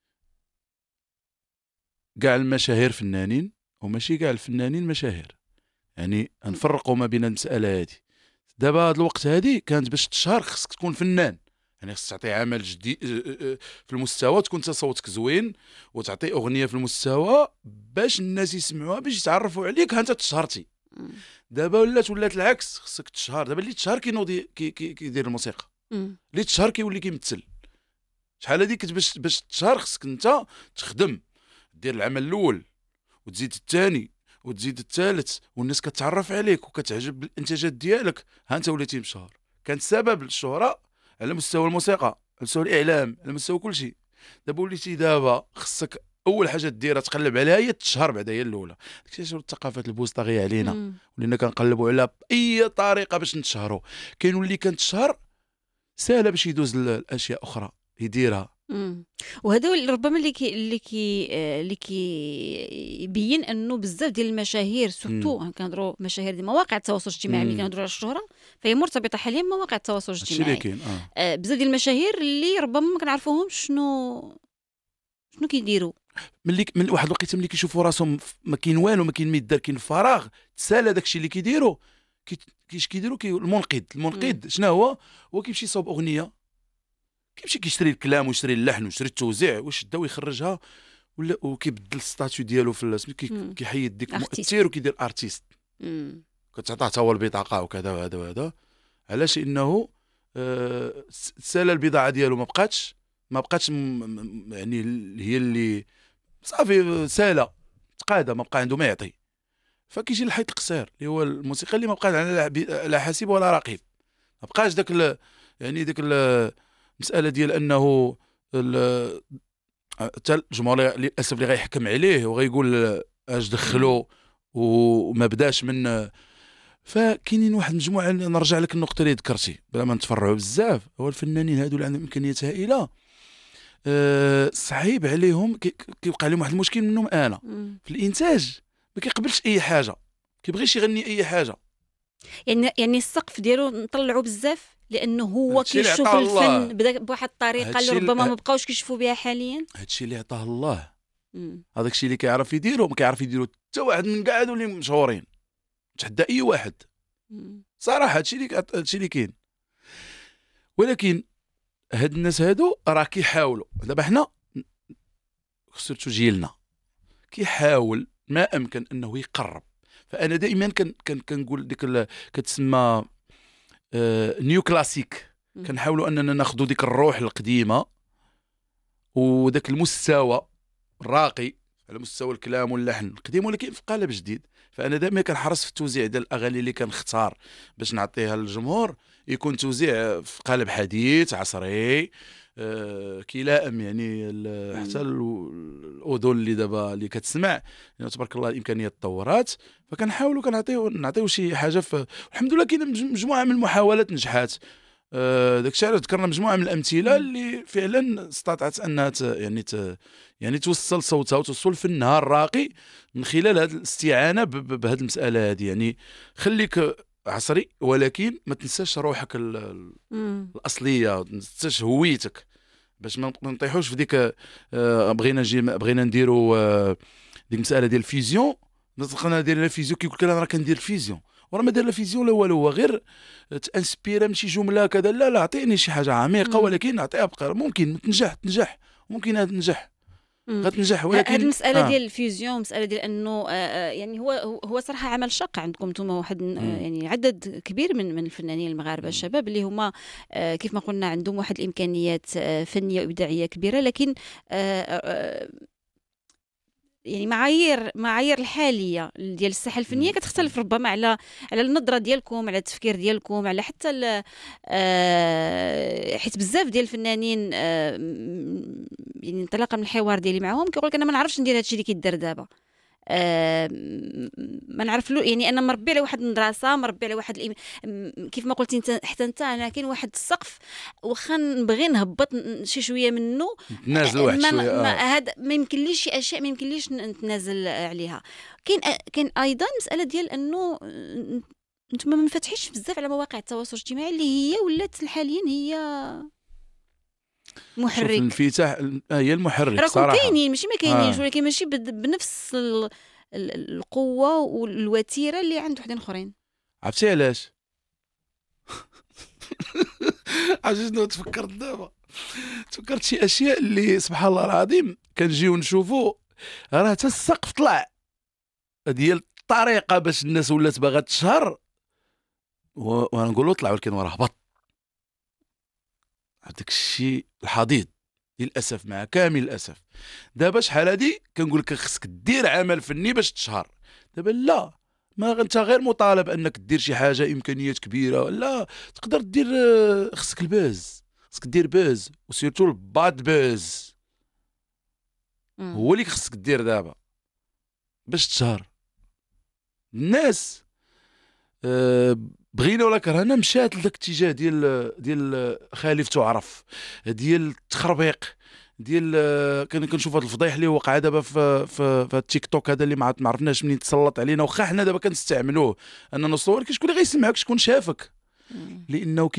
كاع المشاهير فنانين، وماشي كاع الفنانين مشاهير. يعني نفرقوا ما بين المساله هذه. دابا هذا الوقت هذه كانت باش تشهر خصك تكون فنان، يعني خصك تعطي عمل جديد في المستوى، تكون صوتك زوين، وتعطي اغنيه في المستوى باش الناس يسمعوها، باش يتعرفوا عليك، ها انت تشهرتي. دابا ولات العكس، خصك تشهر. دابا اللي تشهر كينوض كيدير الموسيقى، اللي تشهر كيولي كيمثل. شحال هذيك باش تشهر خصك انت تخدم، دير العمل الاول وتزيد الثاني وتزيد الثالث، والناس كتعرف عليك وكتعجب بالانتاجات ديالك، ها انت وليتي مشهور. كان سبب الشهره على مستوى الموسيقى، على مستوى الاعلام، على مستوى كل شيء. دابا وليتي دابا خصك اول حاجه ديرها تقلب عليها هي تشهر، بعدا هي الاولى. داكشي شنو الثقافات البوسطاغيه علينا، ولينا كنقلبوا على اي طريقه باش نتشهروا. كاين اللي كنتشهر سهله باش يدوز الاشياء اخرى يديرها. وهذا ربما اللي يبين انه بزاف ديال المشاهير، سورتو كنهضروا مشاهير ديال مواقع التواصل الاجتماعي، ملي كنهضروا على الشهره فهي مرتبطه حاليا بمواقع التواصل الاجتماعي. بزاف ديال المشاهير اللي ربما ما كنعرفوهمش شنو كيديروا. من واحد الوقيته ملي كيشوفوا راسهم ما كاين والو، ما كاين ما يدار، كاين فراغ، تسالى داكشي اللي كيديروا. كيديروا المنقد شنو هو كيمشي يصاوب اغنيه، كيمشي كيشري الكلام ويشري اللحن ويشري التوزيع ويشدها ويخرجها، ولا وكيبدل الستاتيو ديالو في الاسم، كيحيد ديك مؤثر وكيدير ارتيست. كتعطاه حتى هو البطاقه وكذا وهذا وهذا. علاش؟ انه سال البضاعه ديالو ما بقاتش يعني هي اللي صافي ساله تقاده، ما بقى عنده ما يعطي. فكيجي الحيط القصير اللي هو الموسيقى اللي ما بقى لا حاسب ولا رقيب. ما بقاش داك يعني داك المساله ديال انه حتى الجمهور للاسف اللي غيحكم عليه وغيقول اش دخلوا وما بداش من. فكاينين واحد المجموعه، نرجع لك النقطه اللي ذكرتي بلا ما نتفرعوا بزاف. هو الفنانين هادو اللي عندهم امكانيات هائله، صعيب عليهم، كيوقع لهم واحد المشكل منهم انا في الانتاج. ما كيقبلش اي حاجه، كيبغيش يغني اي حاجه. يعني السقف ديالو نطلعوا بزاف، لانه هو كيشوف الفن بدا بواحد الطريقه اللي ربما ما بقاوش كيشوفوا بها حاليا. هادشي اللي عطاه الله، هذاك الشيء اللي كيعرف يديرو ما كيعرف يديرو حتى واحد من كاع هادو اللي مشهورين، تحدى اي واحد صراحه. هادشي اللي كاين. ولكن هاد الناس هادو راه كيحاولوا. دابا حنا سيرتو جيلنا كيحاول ما امكن انه يقرب. فانا دائما كنقول ديك كتسمى نيو كلاسيك. كنحاولوا اننا ناخذوا ديك الروح القديمه وداك المستوى الراقي على مستوى الكلام واللحن القديم، ولكن في قالب جديد. فانا دائما كنحرص في التوزيع ديال الاغاني اللي كنختار باش نعطيها للجمهور، يكون توزيع في قالب حديث عصري، كيلائم يعني حتى الاذن اللي دابا اللي كتسمع يعني تبارك الله الامكانيات تطورات، فكنحاولوا نعطيو شي حاجه. الحمد لله كاينه مجموعه من المحاولات نجحات. داكشي علاش ذكرنا مجموعه من الامثله اللي فعلا استطاعت انها يعني توصل صوتها وتوصل فنها الراقي من خلال هذه الاستعانه بهذه المساله هذه. يعني خليك عصري ولكن ما تنساش روحك الاصليه، ما تنساش هويتك، باش ما نطيحوش في ديك بغينا نديروا ديك المساله ديال الفيزيون. دخلنا ندير لا فيزيون كيقول لك انا راه كندير الفيزيون، وراه ما دار لا فيزيون لا والو، هو غير تانسبيرا من شي جمله كذا. لا عطيني شي حاجه عميقه ولكن عطيها بقى، ممكن تنجح ممكن هذا تنجح غتنجح. ولكن هذه المساله ديال الفيزيون، مساله ديال انه يعني هو صراحه عمل شق عندكم انتم، واحد يعني عدد كبير من الفنانين المغاربه الشباب اللي هما كيف ما قلنا عندهم واحد الامكانيات فنيه وابداعيه كبيره، لكن يعني معايير الحاليه ديال الساحه الفنيه كتختلف ربما على النظره ديالكم، على التفكير ديالكم، على حتى حيت بزاف ديال الفنانين يعني انطلاقا من الحوار ديالي معهم كيقول لك انا ما نعرفش ندير هادشي اللي كيدار دابا. ما نعرف له، يعني انا مربي على واحد المدرسه، مربي على واحد كيف ما قلتي انت حتى انت، انا كاين واحد السقف واخا نبغي نهبط شي شويه منه نازل واحد شويه. هذا ما يمكنليش، شي اشياء ما يمكنليش نتنازل عليها. كاين ايضا مساله ديال انه انتم ما منفتحيش بزاف على مواقع التواصل الاجتماعي اللي هي ولات حاليا هي محرك. الانفتاح هي المحرك راكم صراحه. كاينين ماشي ما كاينينش، ولكن ماشي بنفس القوه والوتيره اللي عند وحدين اخرين. عرفتي علاش؟ عرفتي شنو تفكرت دابا؟ تفكرت شي اشياء اللي سبحان الله العظيم كنجيو نشوفوا راه حتى السقف طلع ديال الطريقه باش الناس ولات باغا تشهر، وانا نقول له طلع ولكن وراه هبط. هذاك الشيء الحضيض للاسف، مع كامل الاسف. دابا شحال هادي كنقول لك خصك دير عمل فني باش تشهر، دابا لا، ما انت غير مطالب انك دير شي حاجه امكانيات كبيره، لا تقدر دير. خصك الباز، خصك دير باز، وسيرتو الباد باز هو اللي خصك دير دابا باش تشهر. الناس بغينا ولا كرهنا مشات لذاك الاتجاه ديال خالف تعرف، ديال التخربيق، ديال كنشوف هذا الفضيح اللي وقع دابا في التيك توك هذا اللي ما عرفناش منين تسلط علينا، واخا حنا دابا كنستعملوه اننا نصور، شكون اللي غيسمعك، شكون شافك؟ لانه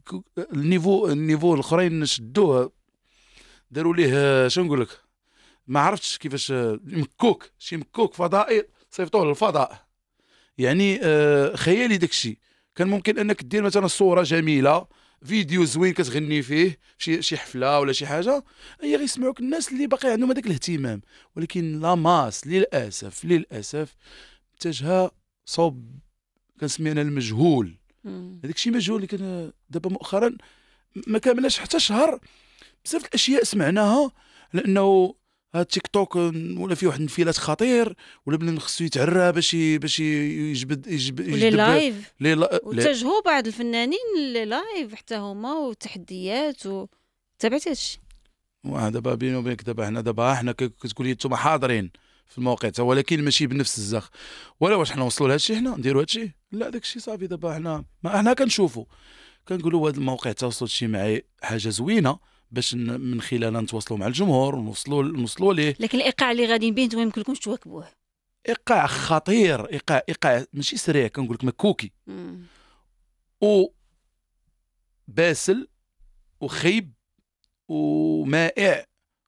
النيفو الاخرين شدوه، داروا ليه شنو نقول لك، ما عرفتش كيفاش، شي مكوك فضائي صيفطوه للفضاء. يعني خيالي داكشي. كان ممكن انك دير مثلا صوره جميله، فيديو زوين كتغني فيه شي حفله ولا شي حاجه، هي غيسمعوك الناس اللي باقي عندهم هذاك الاهتمام. ولكن لا ماس للاسف اتجه صوب كنسمي انا المجهول. هذاك الشيء مجهول اللي كان دابا مؤخرا ما كاملناش حتى شهر. بزاف الاشياء سمعناها لانه هاد تيك توك ولا فيه واحد الانفلات خطير، ولا بنادم خصو يتعرى باش يجبد ولا لايف، واتجهوا بعض الفنانين لايف حتى هما وتحديات تابعتي هادشي. دابا بيني وبينك دابا حنا كتقول لي انتم حاضرين في الموقع، ولكن ماشي بنفس الزخ. ولا واش حنا نوصلوا لهادشي، حنا نديروا هادشي؟ لا، داكشي صافي. دابا حنا كنشوفوا كنقولوا هذا الموقع التواصل الاجتماعي حاجه زوينه باش من خلالها نتواصلوا مع الجمهور ونوصلوا ليه، لكن الايقاع اللي غاديين به نتوما ما يمكنلكمش تواكبوه. ايقاع خطير، ايقاع ماشي سريع، كنقول لك مكوكي و باسل وخيب ومائع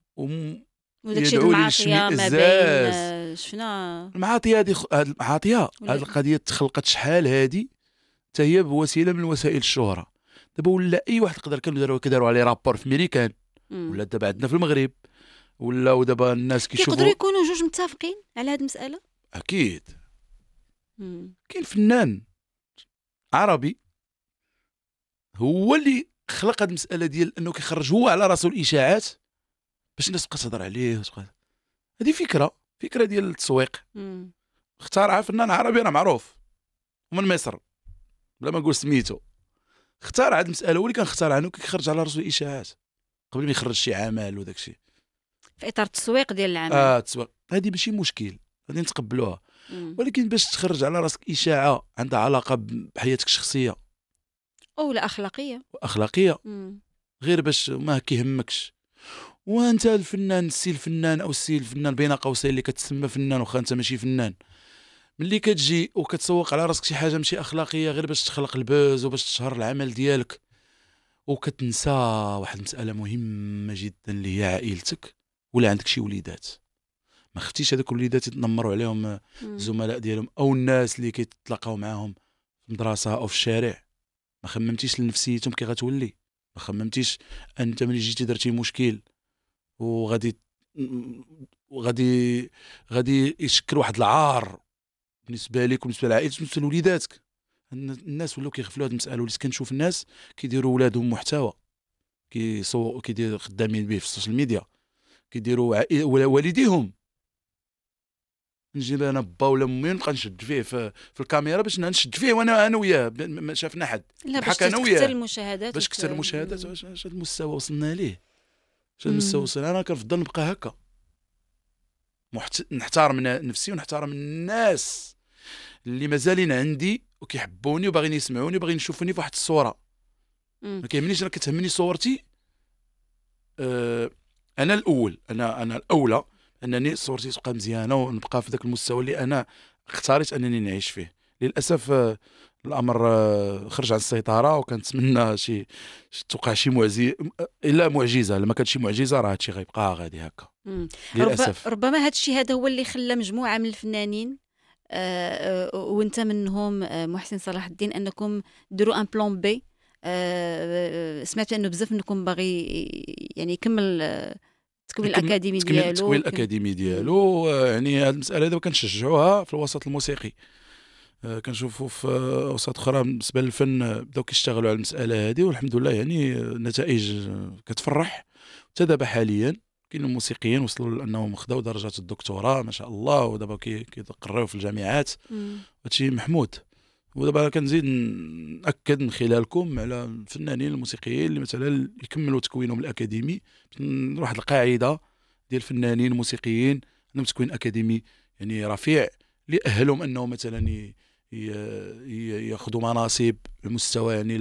وداكشي المعاطيه ما بين شفنا المعاطيه هذه. هذه القضيه تخلقت شحال هذه حتى هي بوسيله من وسائل الشهره. دابا ولا اي واحد يقدر، كانوا عليه رابور في امريكان، ولا دابا عندنا في المغرب، ولا دابا الناس كيشوفوا يقدروا يكونوا جوج متفقين على هذه المساله. اكيد. كاين فنان عربي هو اللي خلق هذه المساله ديال انه كيخرج هو على راسو الاشاعات باش الناس تبقى تهضر عليه. هذه فكره ديال التسويق. اختارها فنان عربي انا معروف ومن مصر بلا ما نقول سميتو. اختار هذه المساله، هو اللي كان اختار عنه كيخرج على راسو الاشاعات. قبل ما يخرج شي عمل وداك الشيء. في اطار التسويق ديال العمل. التسويق هذه ماشي مشكل، غادي نتقبلوها. ولكن باش تخرج على راسك اشاعه عندها علاقه بحياتك الشخصيه او لا اخلاقيه واخلاقيه، غير باش ما كيهمكش، وانت الفنان السي الفنان او السي الفنان بين قوسين اللي كتسمى فنان واخا انت ماشي فنان، ملي كتجي وكتسوق على راسك شي حاجه ماشي اخلاقيه غير باش تخلق البوز وباش تشهر العمل ديالك، وكتنسى واحد المساله مهمه جدا اللي هي عائلتك، ولا عندك شي وليدات. ما خفتيش هذوك الوليدات يتنمروا عليهم الزملاء ديالهم او الناس اللي كيتلاقاو معاهم في المدرسه او في الشارع؟ ما خممتيش لنفسيتهم كي غتولي؟ ما خممتيش انت ملي جيتي درتي مشكل وغادي غادي يشكل واحد العار بالنسبه لك وبالنسبه لعائلتك وبالنسبه لوليداتك؟ الناس ولاو كيغفلوا هذه المساله، وليت كنشوف الناس كيديروا ولادهم محتوى، كيديروا خدامين به في السوشيال ميديا، كيديروا والديهم. نجيب انا با ولا امي نبقى نشد فيه في الكاميرا باش نشد فيه وانا وياه ما شافنا حد. لا باش تكثر المشاهدات، باش كثر المشاهدات. واش هذا المستوى وصلنا ليه؟ واش هذا المستوى وصلنا؟ انا كنفضل نبقى هكا نحترم نفسي ونحترم الناس اللي مازالين عندي وكيحبوني وباغيين يسمعوني وباغيين يشوفوني في واحد الصوره. ما كيهمنيش، انا كتهمني صورتي. انا الاول، انا الاولى انني صورتي تبقى مزيانه ونبقى في ذاك المستوى اللي انا اختاريت انني نعيش فيه. للاسف الامر خرج عن السيطره، وكنتمنى توقع شي معجزه، الا معجزه. لما كانت شي معجزه راه هادشي غيبقى غادي هكا للاسف. ربما هادشي هذا هو اللي خلى مجموعه من الفنانين وانت منهم محسن صلاح الدين انكم ديروا ان بلان بي. سمعت انه بزاف منكم باغي يعني يكمل تكوين الاكاديمي ديالو. تكوين الاكاديمي ديالو يعني هذه المساله دابا كنشجعوها في الوسط الموسيقي. كنشوفوا في وسط اخرى بالنسبه للفن بداو كيشتغلوا على المساله هذه، والحمد لله يعني النتائج كتفرح. حتى دابا حاليا كاين موسيقيين وصلوا لانهم خداو درجه الدكتوراه ما شاء الله، ودابا كيقريو في الجامعات. هادشي محمود. ودابا كنزيد ناكد من خلالكم على الفنانين الموسيقيين اللي مثلا يكملوا تكوينهم الاكاديمي، واحد القاعده ديال الفنانين الموسيقيين عندهم تكوين اكاديمي يعني رفيع، اللي اهلهم انهم مثلا ياخذوا مناصب المستوى يعني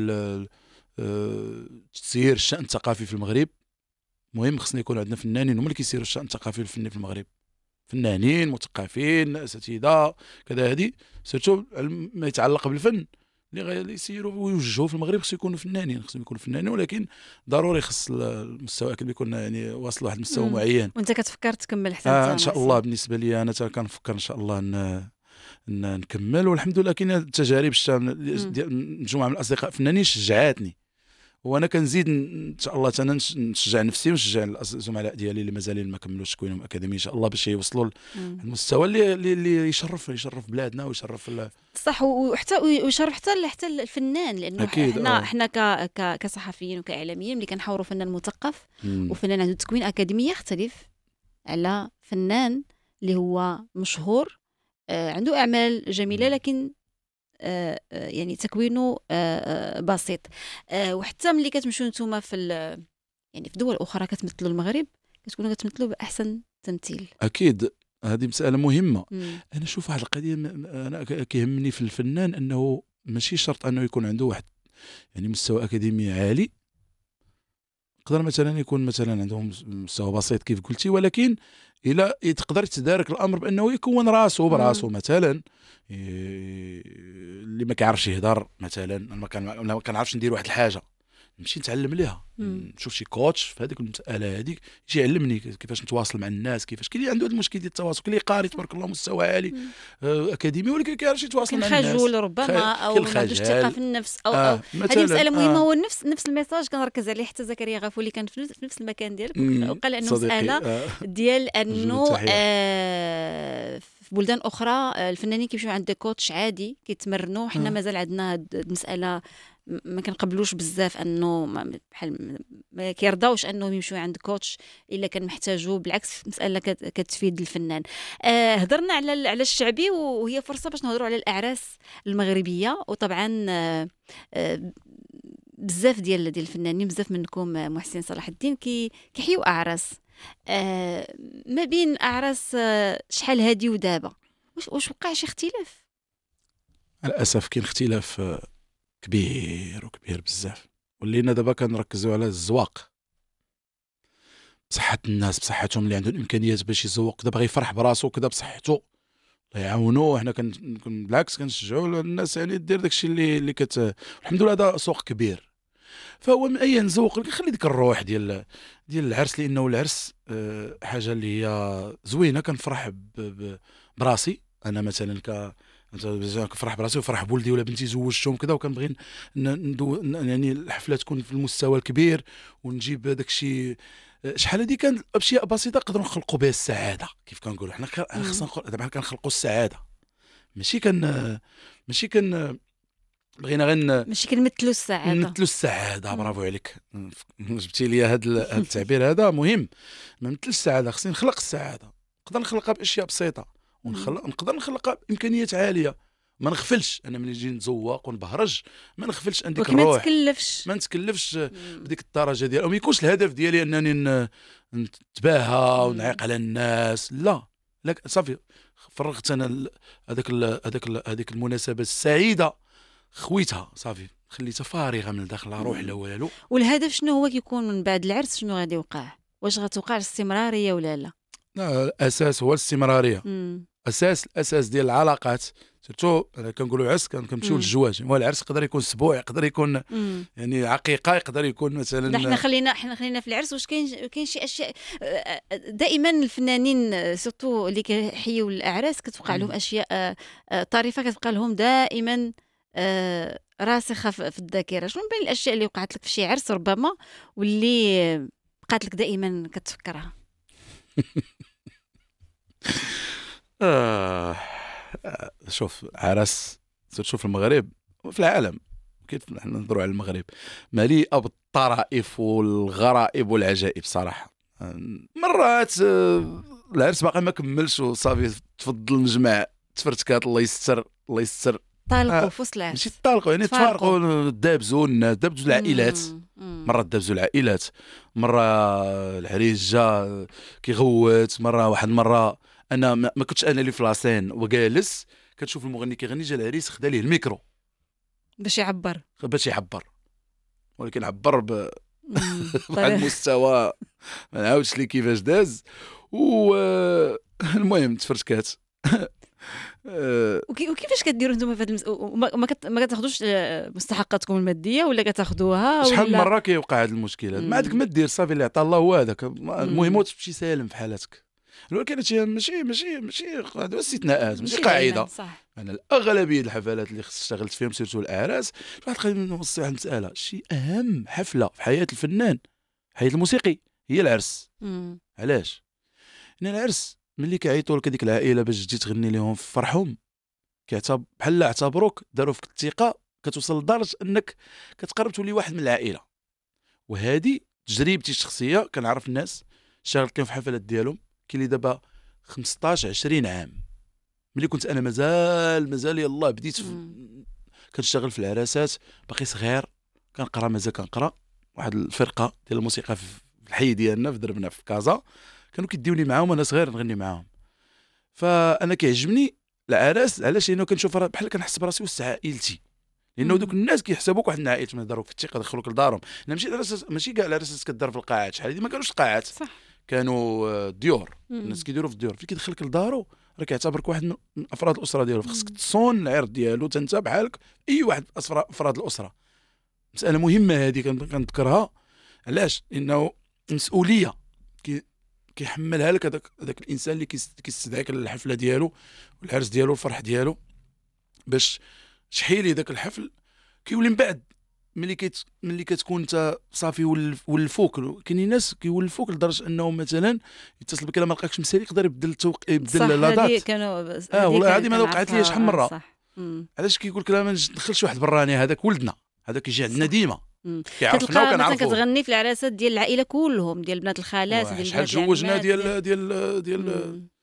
تسيير الشان الثقافي في المغرب. مهم خصنا يكون عندنا فنانين هما اللي كيسيروا الشان الثقافي والفني في المغرب، فنانين مثقفين اساتذه كذا. هذه سيرتو ما يتعلق بالفن اللي يسيروا ويوجهوا في المغرب خصو يكونوا فنانين، ولكن ضروري خص المستوى الاكاديمي يكون يعني واصل لواحد المستوى معين. وانت كتفكر تكمل حتى ان شاء الله. بالنسبه لي انا كنفكر ان شاء الله نكمل، والحمد لله كاين التجارب ديال مجموعه من الاصدقاء فنانين شجعاتني، وانا كنزيد ان شاء الله انا نشجع نفسي ونشجع الزملاء ديالي اللي مازالين ما كملوش تكوينهم الاكاديمي ان شاء الله باش يوصلوا للمستوى اللي يشرف بلادنا ويشرف صح، وحتى ويشرف حتى الفنان، لانه احنا كصحفيين وكاعلاميين ملي كنحاوروا فنان مثقف وفنان عنده تكوين اكاديمي يختلف على فنان اللي هو مشهور عنده اعمال جميله لكن يعني تكوينه بسيط. وحتى ملي كتمشيو نتوما يعني في دول اخرى كتمثلوا المغرب كتكونوا كتمثلوا باحسن تمثيل. اكيد هذه مساله مهمه. انا شوف واحد القضيه انا كيهمني في الفنان انه ماشي شرط انه يكون عنده واحد يعني مستوى اكاديمي عالي، يقدر مثلا يكون مثلا عندهم مستوى بسيط كيف قلتي، ولكن الى تقدر تدارك الامر بانه يكون راسه براسه. مثلا اللي ما كيعرفش يهضر مثلا، ما كنعرفش ندير واحد الحاجه نمشي نتعلم ليها، نشوف شي كوتش في هذيك المساله هذيك يجي يعلمني كيفاش نتواصل مع الناس، كيفاش كاين اللي عنده هذا المشكل ديال التواصل، كاين اللي قاري تبارك الله مستوى عالي اكاديمي ولكن ما كيعرفش يتواصل مع الناس، خجول ربما او ما عندوش ثقه في النفس او هذه مساله مهمه. هو نفس الميساج كنركز عليه حتى زكريا غافولي كان في نفس المكان ديالك وقال انه مساله ديال انه في بلدان اخرى الفنانين كيمشيو عند كوتش عادي كيتمرنوا، حنا مازال عندنا هذه المساله ما كنقبلوش بزاف، انه بحال ما كيرضاوش انهم يمشيو عند كوتش الا كان محتاجو، بالعكس مساله كتفيد الفنان. هضرنا على الشعبي وهي فرصه باش نهضروا على الاعراس المغربيه، وطبعا بزاف ديال الفنانين، بزاف منكم محسن صلاح الدين كيحيوا اعراس، ما بين اعراس شحال هادي ودابا، واش وقع شي اختلاف؟ للاسف كاين اختلاف كبير وكبير بزاف. ولينا دابا كنركزوا على الزواق، بصحة الناس، بصحتهم اللي عندهم الامكانيات باش يزوق، دابا غيفرح براسو كذا بصحته، الله يعاونوه. حنا بالعكس كنشجعوا الناس يعني دير داكشي اللي الحمد لله هذا سوق كبير. فهو من اي نزوق كنخلي ديك الروح ديال العرس، لانه العرس حاجه اللي هي زوينه. كنفرح براسي انا مثلا كنفرح براسي وفرح بولدي ولا بنتي زوجتهم كذا، وكنبغي يعني الحفله تكون في المستوى الكبير ونجيب داكشي. شحال هادي كان اشياء بسيطه نقدروا نخلقوا بها السعاده. كيف كنقولوا حنا خصنا دابا كنخلقوا السعاده، ماشي بغينا غير ماشي كنمثلوا السعاده. نمثلوا السعاده. برافو عليك، جبتي لي هذا التعبير هذا مهم. ما نمثلش السعاده، خصني نخلق السعاده. نقدر نخلقها باشياء بسيطه، نقدر نخلقها بامكانيات عاليه. ما نغفلش انا ملي نجي نتزوق ونبهرج، ما نغفلش عندك الروح، ما نتكلفش بديك الدرجه ديال، وما يكونش الهدف ديالي انني نتباهى ونعيق على الناس. لا صافي، فرغت انا هذيك المناسبه السعيده، خويتها صافي، خليتها فارغه من الداخل، لا روح لا والو. والهدف شنو هو كيكون من بعد العرس؟ شنو غادي يوقع؟ واش غتوقع الاستمراريه ولا لا؟ لا، الاساس هو الاستمراريه. الاساس ديال العلاقات، سيرتو انا كنقولوا عرس كنمشيو للزواج. هو العرس يقدر يكون اسبوع، يقدر يكون يعني عقيقه، يقدر يكون مثلا. حنا خلينا في العرس. واش كاين شي اشياء دائما الفنانين سورتو اللي كيحيوا الاعراس كتوقع لهم اشياء طريفه، كتبقى لهم دائما راسخه في الذاكره؟ شنو من بين الاشياء اللي وقعت لك في شي عرس ربما واللي بقات لك دائما كتفكرها؟ شوف، عرس تشوف المغرب وفي العالم، كيف نحن نهضروا على المغرب، مليئه بالطرائف والغرائب والعجائب صراحه. مرات العرس باقي ما كملش وصافي تفضل نجمع تفرتكات، الله يستر الله يستر، طالقوا في وسط العرس. ماشي طالقوا يعني تفارقوا، دابزوا العائلات. مره دابزوا العائلات، مره العريس جا كيغوت، مره انا ما كنتش انا اللي في لاسين وجالس كتشوف المغني كيغني، جا العريس خدا ليه الميكرو باش يعبر، ولكن عبر بواحد المستوى ما نعاودش ليه كيفاش داز. المهم تفرتكات. وكيفاش كديروا نتوما في هذا ما كتاخذوش مستحقاتكم الماديه ولا كتاخذوها؟ شحال من مره كيوقع هذه المشكلات، ما عندك ما دير، صافي اللي عطا الله هو هذاك. المهم تمشي سالم في حالتك، ولكن هادشي ماشي هادو استثناءات، ماشي قاعده. انا الاغلبيه الحفلات اللي اشتغلت فيهم سيرتو الاعراس، واحد قال نوصي واحد المساله، شي اهم حفله في حياه الفنان، حياه الموسيقي، هي العرس. علاش؟ لان العرس ملي كيعيطوا لك هذيك العائله باش تجي تغني لهم في فرحهم، بحال اعتبروك داروا فيك الثقه، كتوصل لدرجه انك كتقرب تولي واحد من العائله. وهذه تجربتي الشخصيه، كنعرف الناس اشتغلت لهم في حفلات ديالهم، كاين اللي دابا 15 20 عام، ملي كنت انا مازال يلاه بديت كنشتغل في العراسات، باقي صغير، كنقرا مازال كنقرا واحد الفرقه ديال الموسيقى في الحي ديالنا في دربنا في كازا، كانوا كيديوني معاهم انا صغير نغني معاهم. فانا كيعجبني العراس، علاش؟ لانه كنشوف بحال كنحس براسي وسط عائلتي، لانه دوك الناس كيحسبوك واحد من عائلتهم، يهضروك في الثقه، يدخلوك لدارهم. ماشي كاع العراسات كدار في القاعات، شحال هذه ما كانوش القاعات، صح، كانوا ديور، الناس كيديروا في الديور. فين كيدخلك لدارو راه كيعتبرك واحد من افراد الاسره ديالو، خصك تصون العرض ديالو انت بحالك اي واحد افراد الاسره. مساله مهمه هذه كنذكرها. علاش؟ لانه مسؤوليه كيحملها لك هذاك الانسان اللي كيستدعيك للحفله ديالو والعرس ديالو الفرح ديالو، باش شحيلي ذاك الحفل كيولي من بعد ملي كتكون انت صافي ولفوك. كاينين ناس كيولفوك لدرجه انه مثلا يتصل بك، ما لقاكش مسالي يقدر يبدل لا دات. والله هذه ما وقعت لي شحال مره. علاش كيقول لك لا ما ندخلش واحد براني، هذاك ولدنا، هذا كيجي عندنا ديما كيعرفنا وكنعرفوه. كتغني في العراسات ديال العائله كلهم، ديال بنات الخالات، ديال شحال جوجنا ديال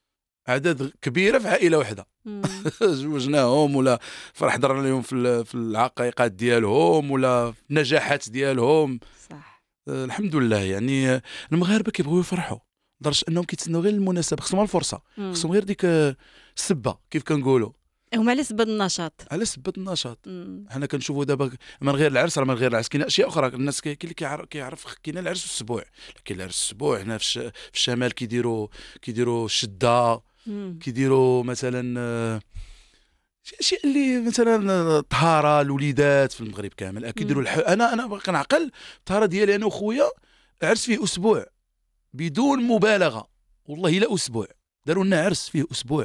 اعداد كبيره في عائله واحده. زوجناهم ولا فرح حضرنا لهم في العقيقات ديالهم ولا في النجاحات ديالهم. صح. الحمد لله. يعني المغاربه كيبغيو يفرحوا لدرجه انهم كيتسناو غير المناسبه، خصهم الفرصه، خصهم غير ديك السبه كيف كنقولوا. هما على سبب النشاط. على سبه النشاط. حنا كنشوفوا دابا من غير العرس، راه من غير العرس كاين اشياء اخرى. الناس كاين اللي كيعرف كاين العرس والسبوع، كاين العرس والسبوع. هنا في الشمال كيديروا الشده، كيديروا مثلا شيء اللي مثلا طهاره الوليدات في المغرب كامل كيديروا انا كنعقل الطهاره ديالي انا وخويا عرس فيه اسبوع بدون مبالغه، والله الا اسبوع. داروا لنا عرس فيه اسبوع.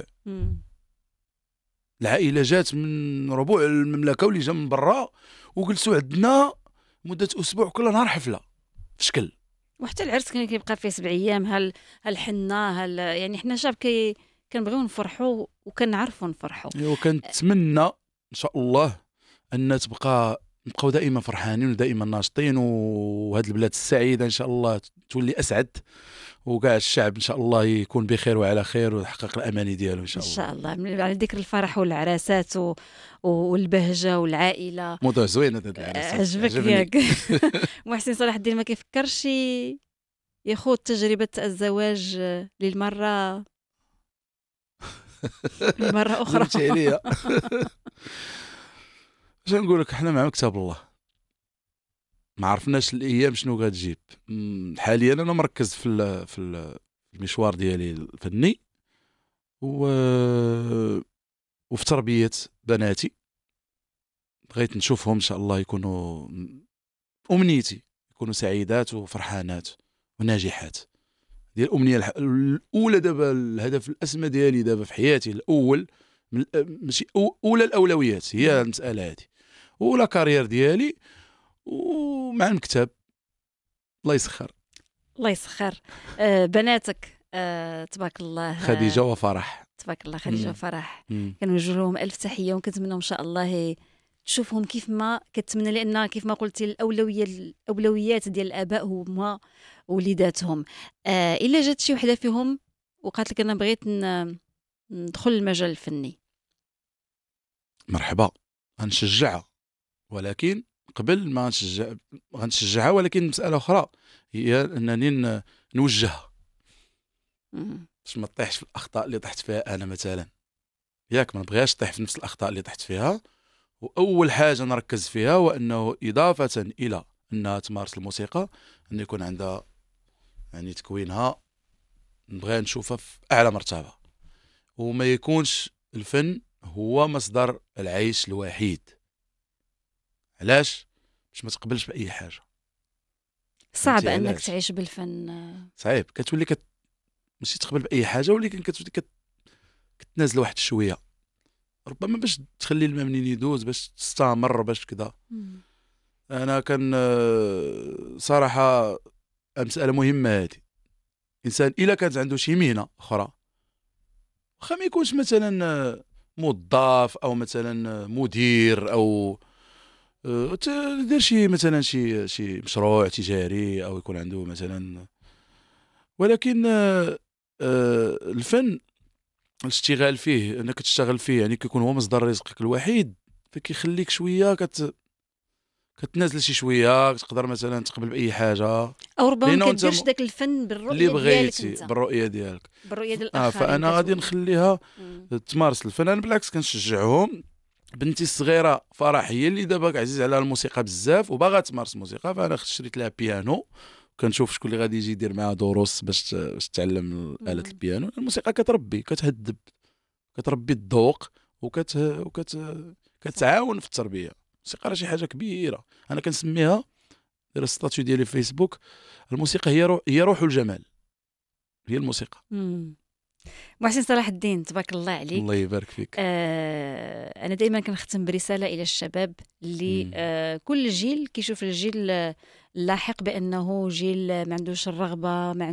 العائله جات من ربوع المملكه واللي جا من برا وجلسوا عندنا مده اسبوع كل نهار حفله في شكل. وحتى العرس كان كيبقى فيه 7 ايام. هل حنا يعني حنا شعب كنبغيو نفرحوا وكنعرفوا نفرحوا. وكنتمنى ان شاء الله ان نبقاو دائما فرحانين ودائما ناشطين، وهذه البلاد السعيده ان شاء الله تولي اسعد، وكاع الشعب ان شاء الله يكون بخير وعلى خير ويحقق الاماني ديالو ان شاء الله. ان شاء الله. على ذكر الفرح والعراسات والبهجه والعائله، موضوع زوين هذا العرس. عجبك ياك؟ محسن صلاح الدين ما كيفكرش ياخذ تجربه الزواج للمره اخرى؟ قلتي عليا. اش نقول لك، حنا مع كتاب الله، ما عرفناش الايام شنو غتجيب. حاليا انا مركز في المشوار ديالي الفني وفي تربيه بناتي. بغيت نشوفهم ان شاء الله يكونوا، امنيتي يكونوا سعيدات وفرحانات وناجحات. ديال الامنيه الاولى دابا، الهدف الاسمى ديالي دابا في حياتي الاول، ماشي اولى الاولويات هي المساله هذه، ولا كارير ديالي ومع المكتب. الله يسخر. الله يسخر. بناتك تبارك الله، خديجه وفرح. تبارك الله خديجه وفرح، كنوجه لهم الف تحيه، وكنتمنى ان شاء الله تشوفهم كيف ما كتمنى، لان كيف ما قلتي الاولويات ديال الاباء هما وليداتهم. الا جات شي وحده فيهم وقالت لك انا بغيت ندخل المجال الفني، مرحبا، غنشجعها. ولكن قبل ما غنشجعها، ولكن مساله اخرى هي انني نوجهها باش ما تطيحش في الاخطاء اللي طحت فيها انا مثلا. ياك ما نبغيهاش تطيح في نفس الاخطاء اللي طحت فيها. واول حاجه نركز فيها وانه اضافه الى انها تمارس الموسيقى، ان يكون عندها يعني تكوينها نبغي نشوفها في اعلى مرتبه، وما يكونش الفن هو مصدر العيش الوحيد. علاش؟ باش ما تقبلش باي حاجه. صعب انك تعيش بالفن. صعيب. كتولي ماشي تقبل باي حاجه، ولكن كتولي كتنازل واحد شويه، ربما باش تخلي الماء منين يدوز، باش تستمر، باش كذا. انا كان صراحه مساله مهمه هذه. انسان الا كانت عنده شي مهنه اخرى، واخا ما يكونش مثلا موظف او مثلا مدير، او دير شي مثلا شي مشروع تجاري، او يكون عنده مثلا، ولكن الفن الاشتغال فيه، انك تشتغل فيه يعني كيكون هو مصدر رزقك الوحيد، فكيخليك شويه كتنازل شي شويه، تقدر مثلا تقبل باي حاجه، او ربما ما كديرش داك الفن بالرؤيه ديالك انت، بالرؤيه ديالك، بالرؤيه ديال الاخرين. فانا غادي نخليها تمارس الفن. انا بالعكس كنشجعهم. بنتي الصغيره فرح هي اللي دابا عزيز عليها الموسيقى بزاف وباغا تمارس الموسيقى، فانا شريت لها بيانو، كنشوف شكون اللي غادي يجي يدير معها دروس باش تتعلم آلة البيانو. الموسيقى كتربي، كتهذب، كتربي الذوق، كتعاون في التربيه. الموسيقى راه شي حاجه كبيره. انا كنسميها، داير الستاتيو ديالي في فيسبوك، الموسيقى هي روح الجمال، هي الموسيقى. محسن صلاح الدين، تبارك الله عليك. الله يبارك فيك. انا دائما كنختم برساله الى الشباب اللي كل جيل كيشوف الجيل اللاحق بانه جيل ما عندوش الرغبه، ما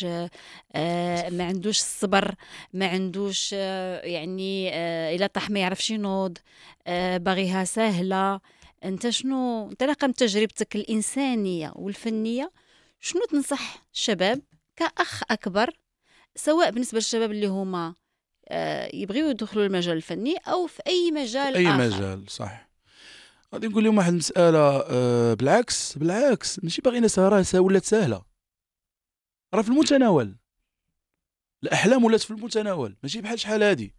عندوش الصبر، ما عندوش يعني الى طاح ما يعرفش ينوض، باغيها سهله. انت رقم تجربتك الانسانيه والفنيه، شنو تنصح الشباب كاخ اكبر، سواء بالنسبه للشباب اللي هما يبغيو يدخلوا المجال الفني او في اي مجال اي اخر. مجال صح. غادي نقول لهم واحد المساله، بالعكس ماشي باغي نسها، راه ولات سهله، راه في المتناول، الاحلام ولات في المتناول، ماشي بحال شحال هادي.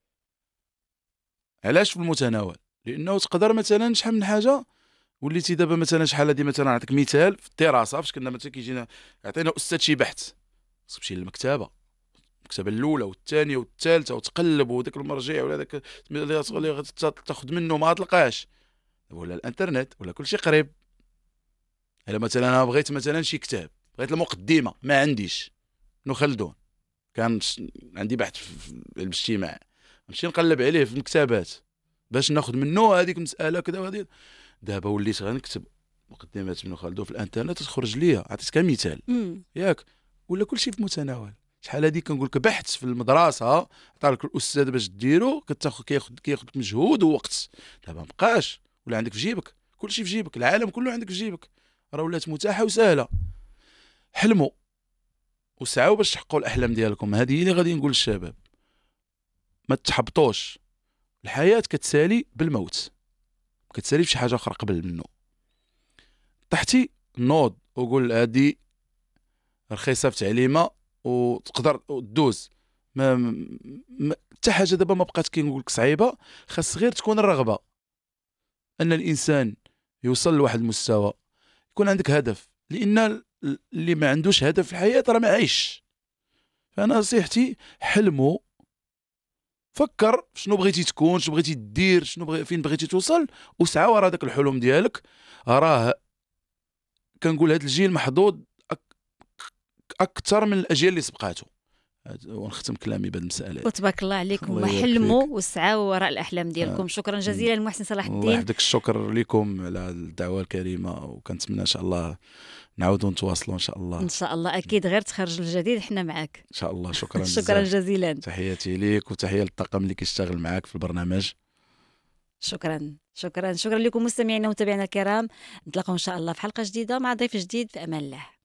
علاش في المتناول؟ لانه تقدر مثلا شحال من حاجه وليتي دابا مثلا شحال هادي، مثلا نعطيك مثال في الدراسه، فاش كنا مثلا كيجينا يعطينا استاذ شي بحث، خصك تمشي للمكتبه، المكتبه الاولى والثانيه والثالثه، وتقلب وداك المرجع ولا داك اللي تاخذ منه ما تلقاش، ولا الانترنت ولا كلشي قريب. الا مثلا انا بغيت مثلا شي كتاب، بغيت المقدمه ما عنديش، ابن خلدون، كان عندي بحث في الاجتماع، نمشي نقلب عليه في المكتبات باش ناخذ منه هذيك المساله كذا وهذه. دابا وليت غنكتب مقدمات ابن خلدون في الانترنت تخرج ليا، عطيتك مثال ياك، ولا كلشي في المتناول. شحال هذيك كنقول لك بحث في المدرسه عطاك الاستاذ باش ديرو، كتاخذ كياخذ مجهود ووقت. دابا مابقاش، ولا عندك في جيبك، كلشي في جيبك، العالم كله عندك في جيبك، راه ولات متاحه وسهله. حلموا وسعوا باش تحققوا الاحلام ديالكم. هذه هي اللي غادي نقول للشباب، ما تحبطوش، الحياه كتسالي بالموت، كتسالي بشي حاجه اخرى قبل منه. طحتي نوض وقول هادي رخيصه في تعليمه وتقدر دوز. حتى حاجه دابا ما بقات كنقول لك صعيبه، خاص غير تكون الرغبه ان الانسان يوصل لواحد المستوى، يكون عندك هدف، لان اللي ما عندوش هدف في الحياه راه ما عايش. فانا نصيحتي حلموا، فكر شنو بغيتي تكون، شنو بغيتي دير، فين بغيتي توصل، وسعى ورا داك الحلم ديالك. راه كنقول هذا الجيل محظوظ اكثر من الاجيال اللي سبقاته. ونختم كلامي بهذه المساله. وتبارك الله عليكم، الله يبارك وحلموا فيك. وسعوا وراء الاحلام ديالكم. شكرا جزيلا محسن صلاح الدين. وحدك الشكر لكم على الدعوه الكريمه، وكنتمنى ان شاء الله نعاودوا نتواصلوا ان شاء الله. ان شاء الله اكيد، غير تخرج الجديد احنا معك ان شاء الله. شكرا شكرا بزاف. جزيلا. تحياتي ليك وتحيه للطاقم اللي كيشتغل معاك في البرنامج. شكرا لكم مستمعينا ومتابعينا الكرام. نتلاقاو ان شاء الله في حلقه جديده مع ضيف جديد، في امان الله.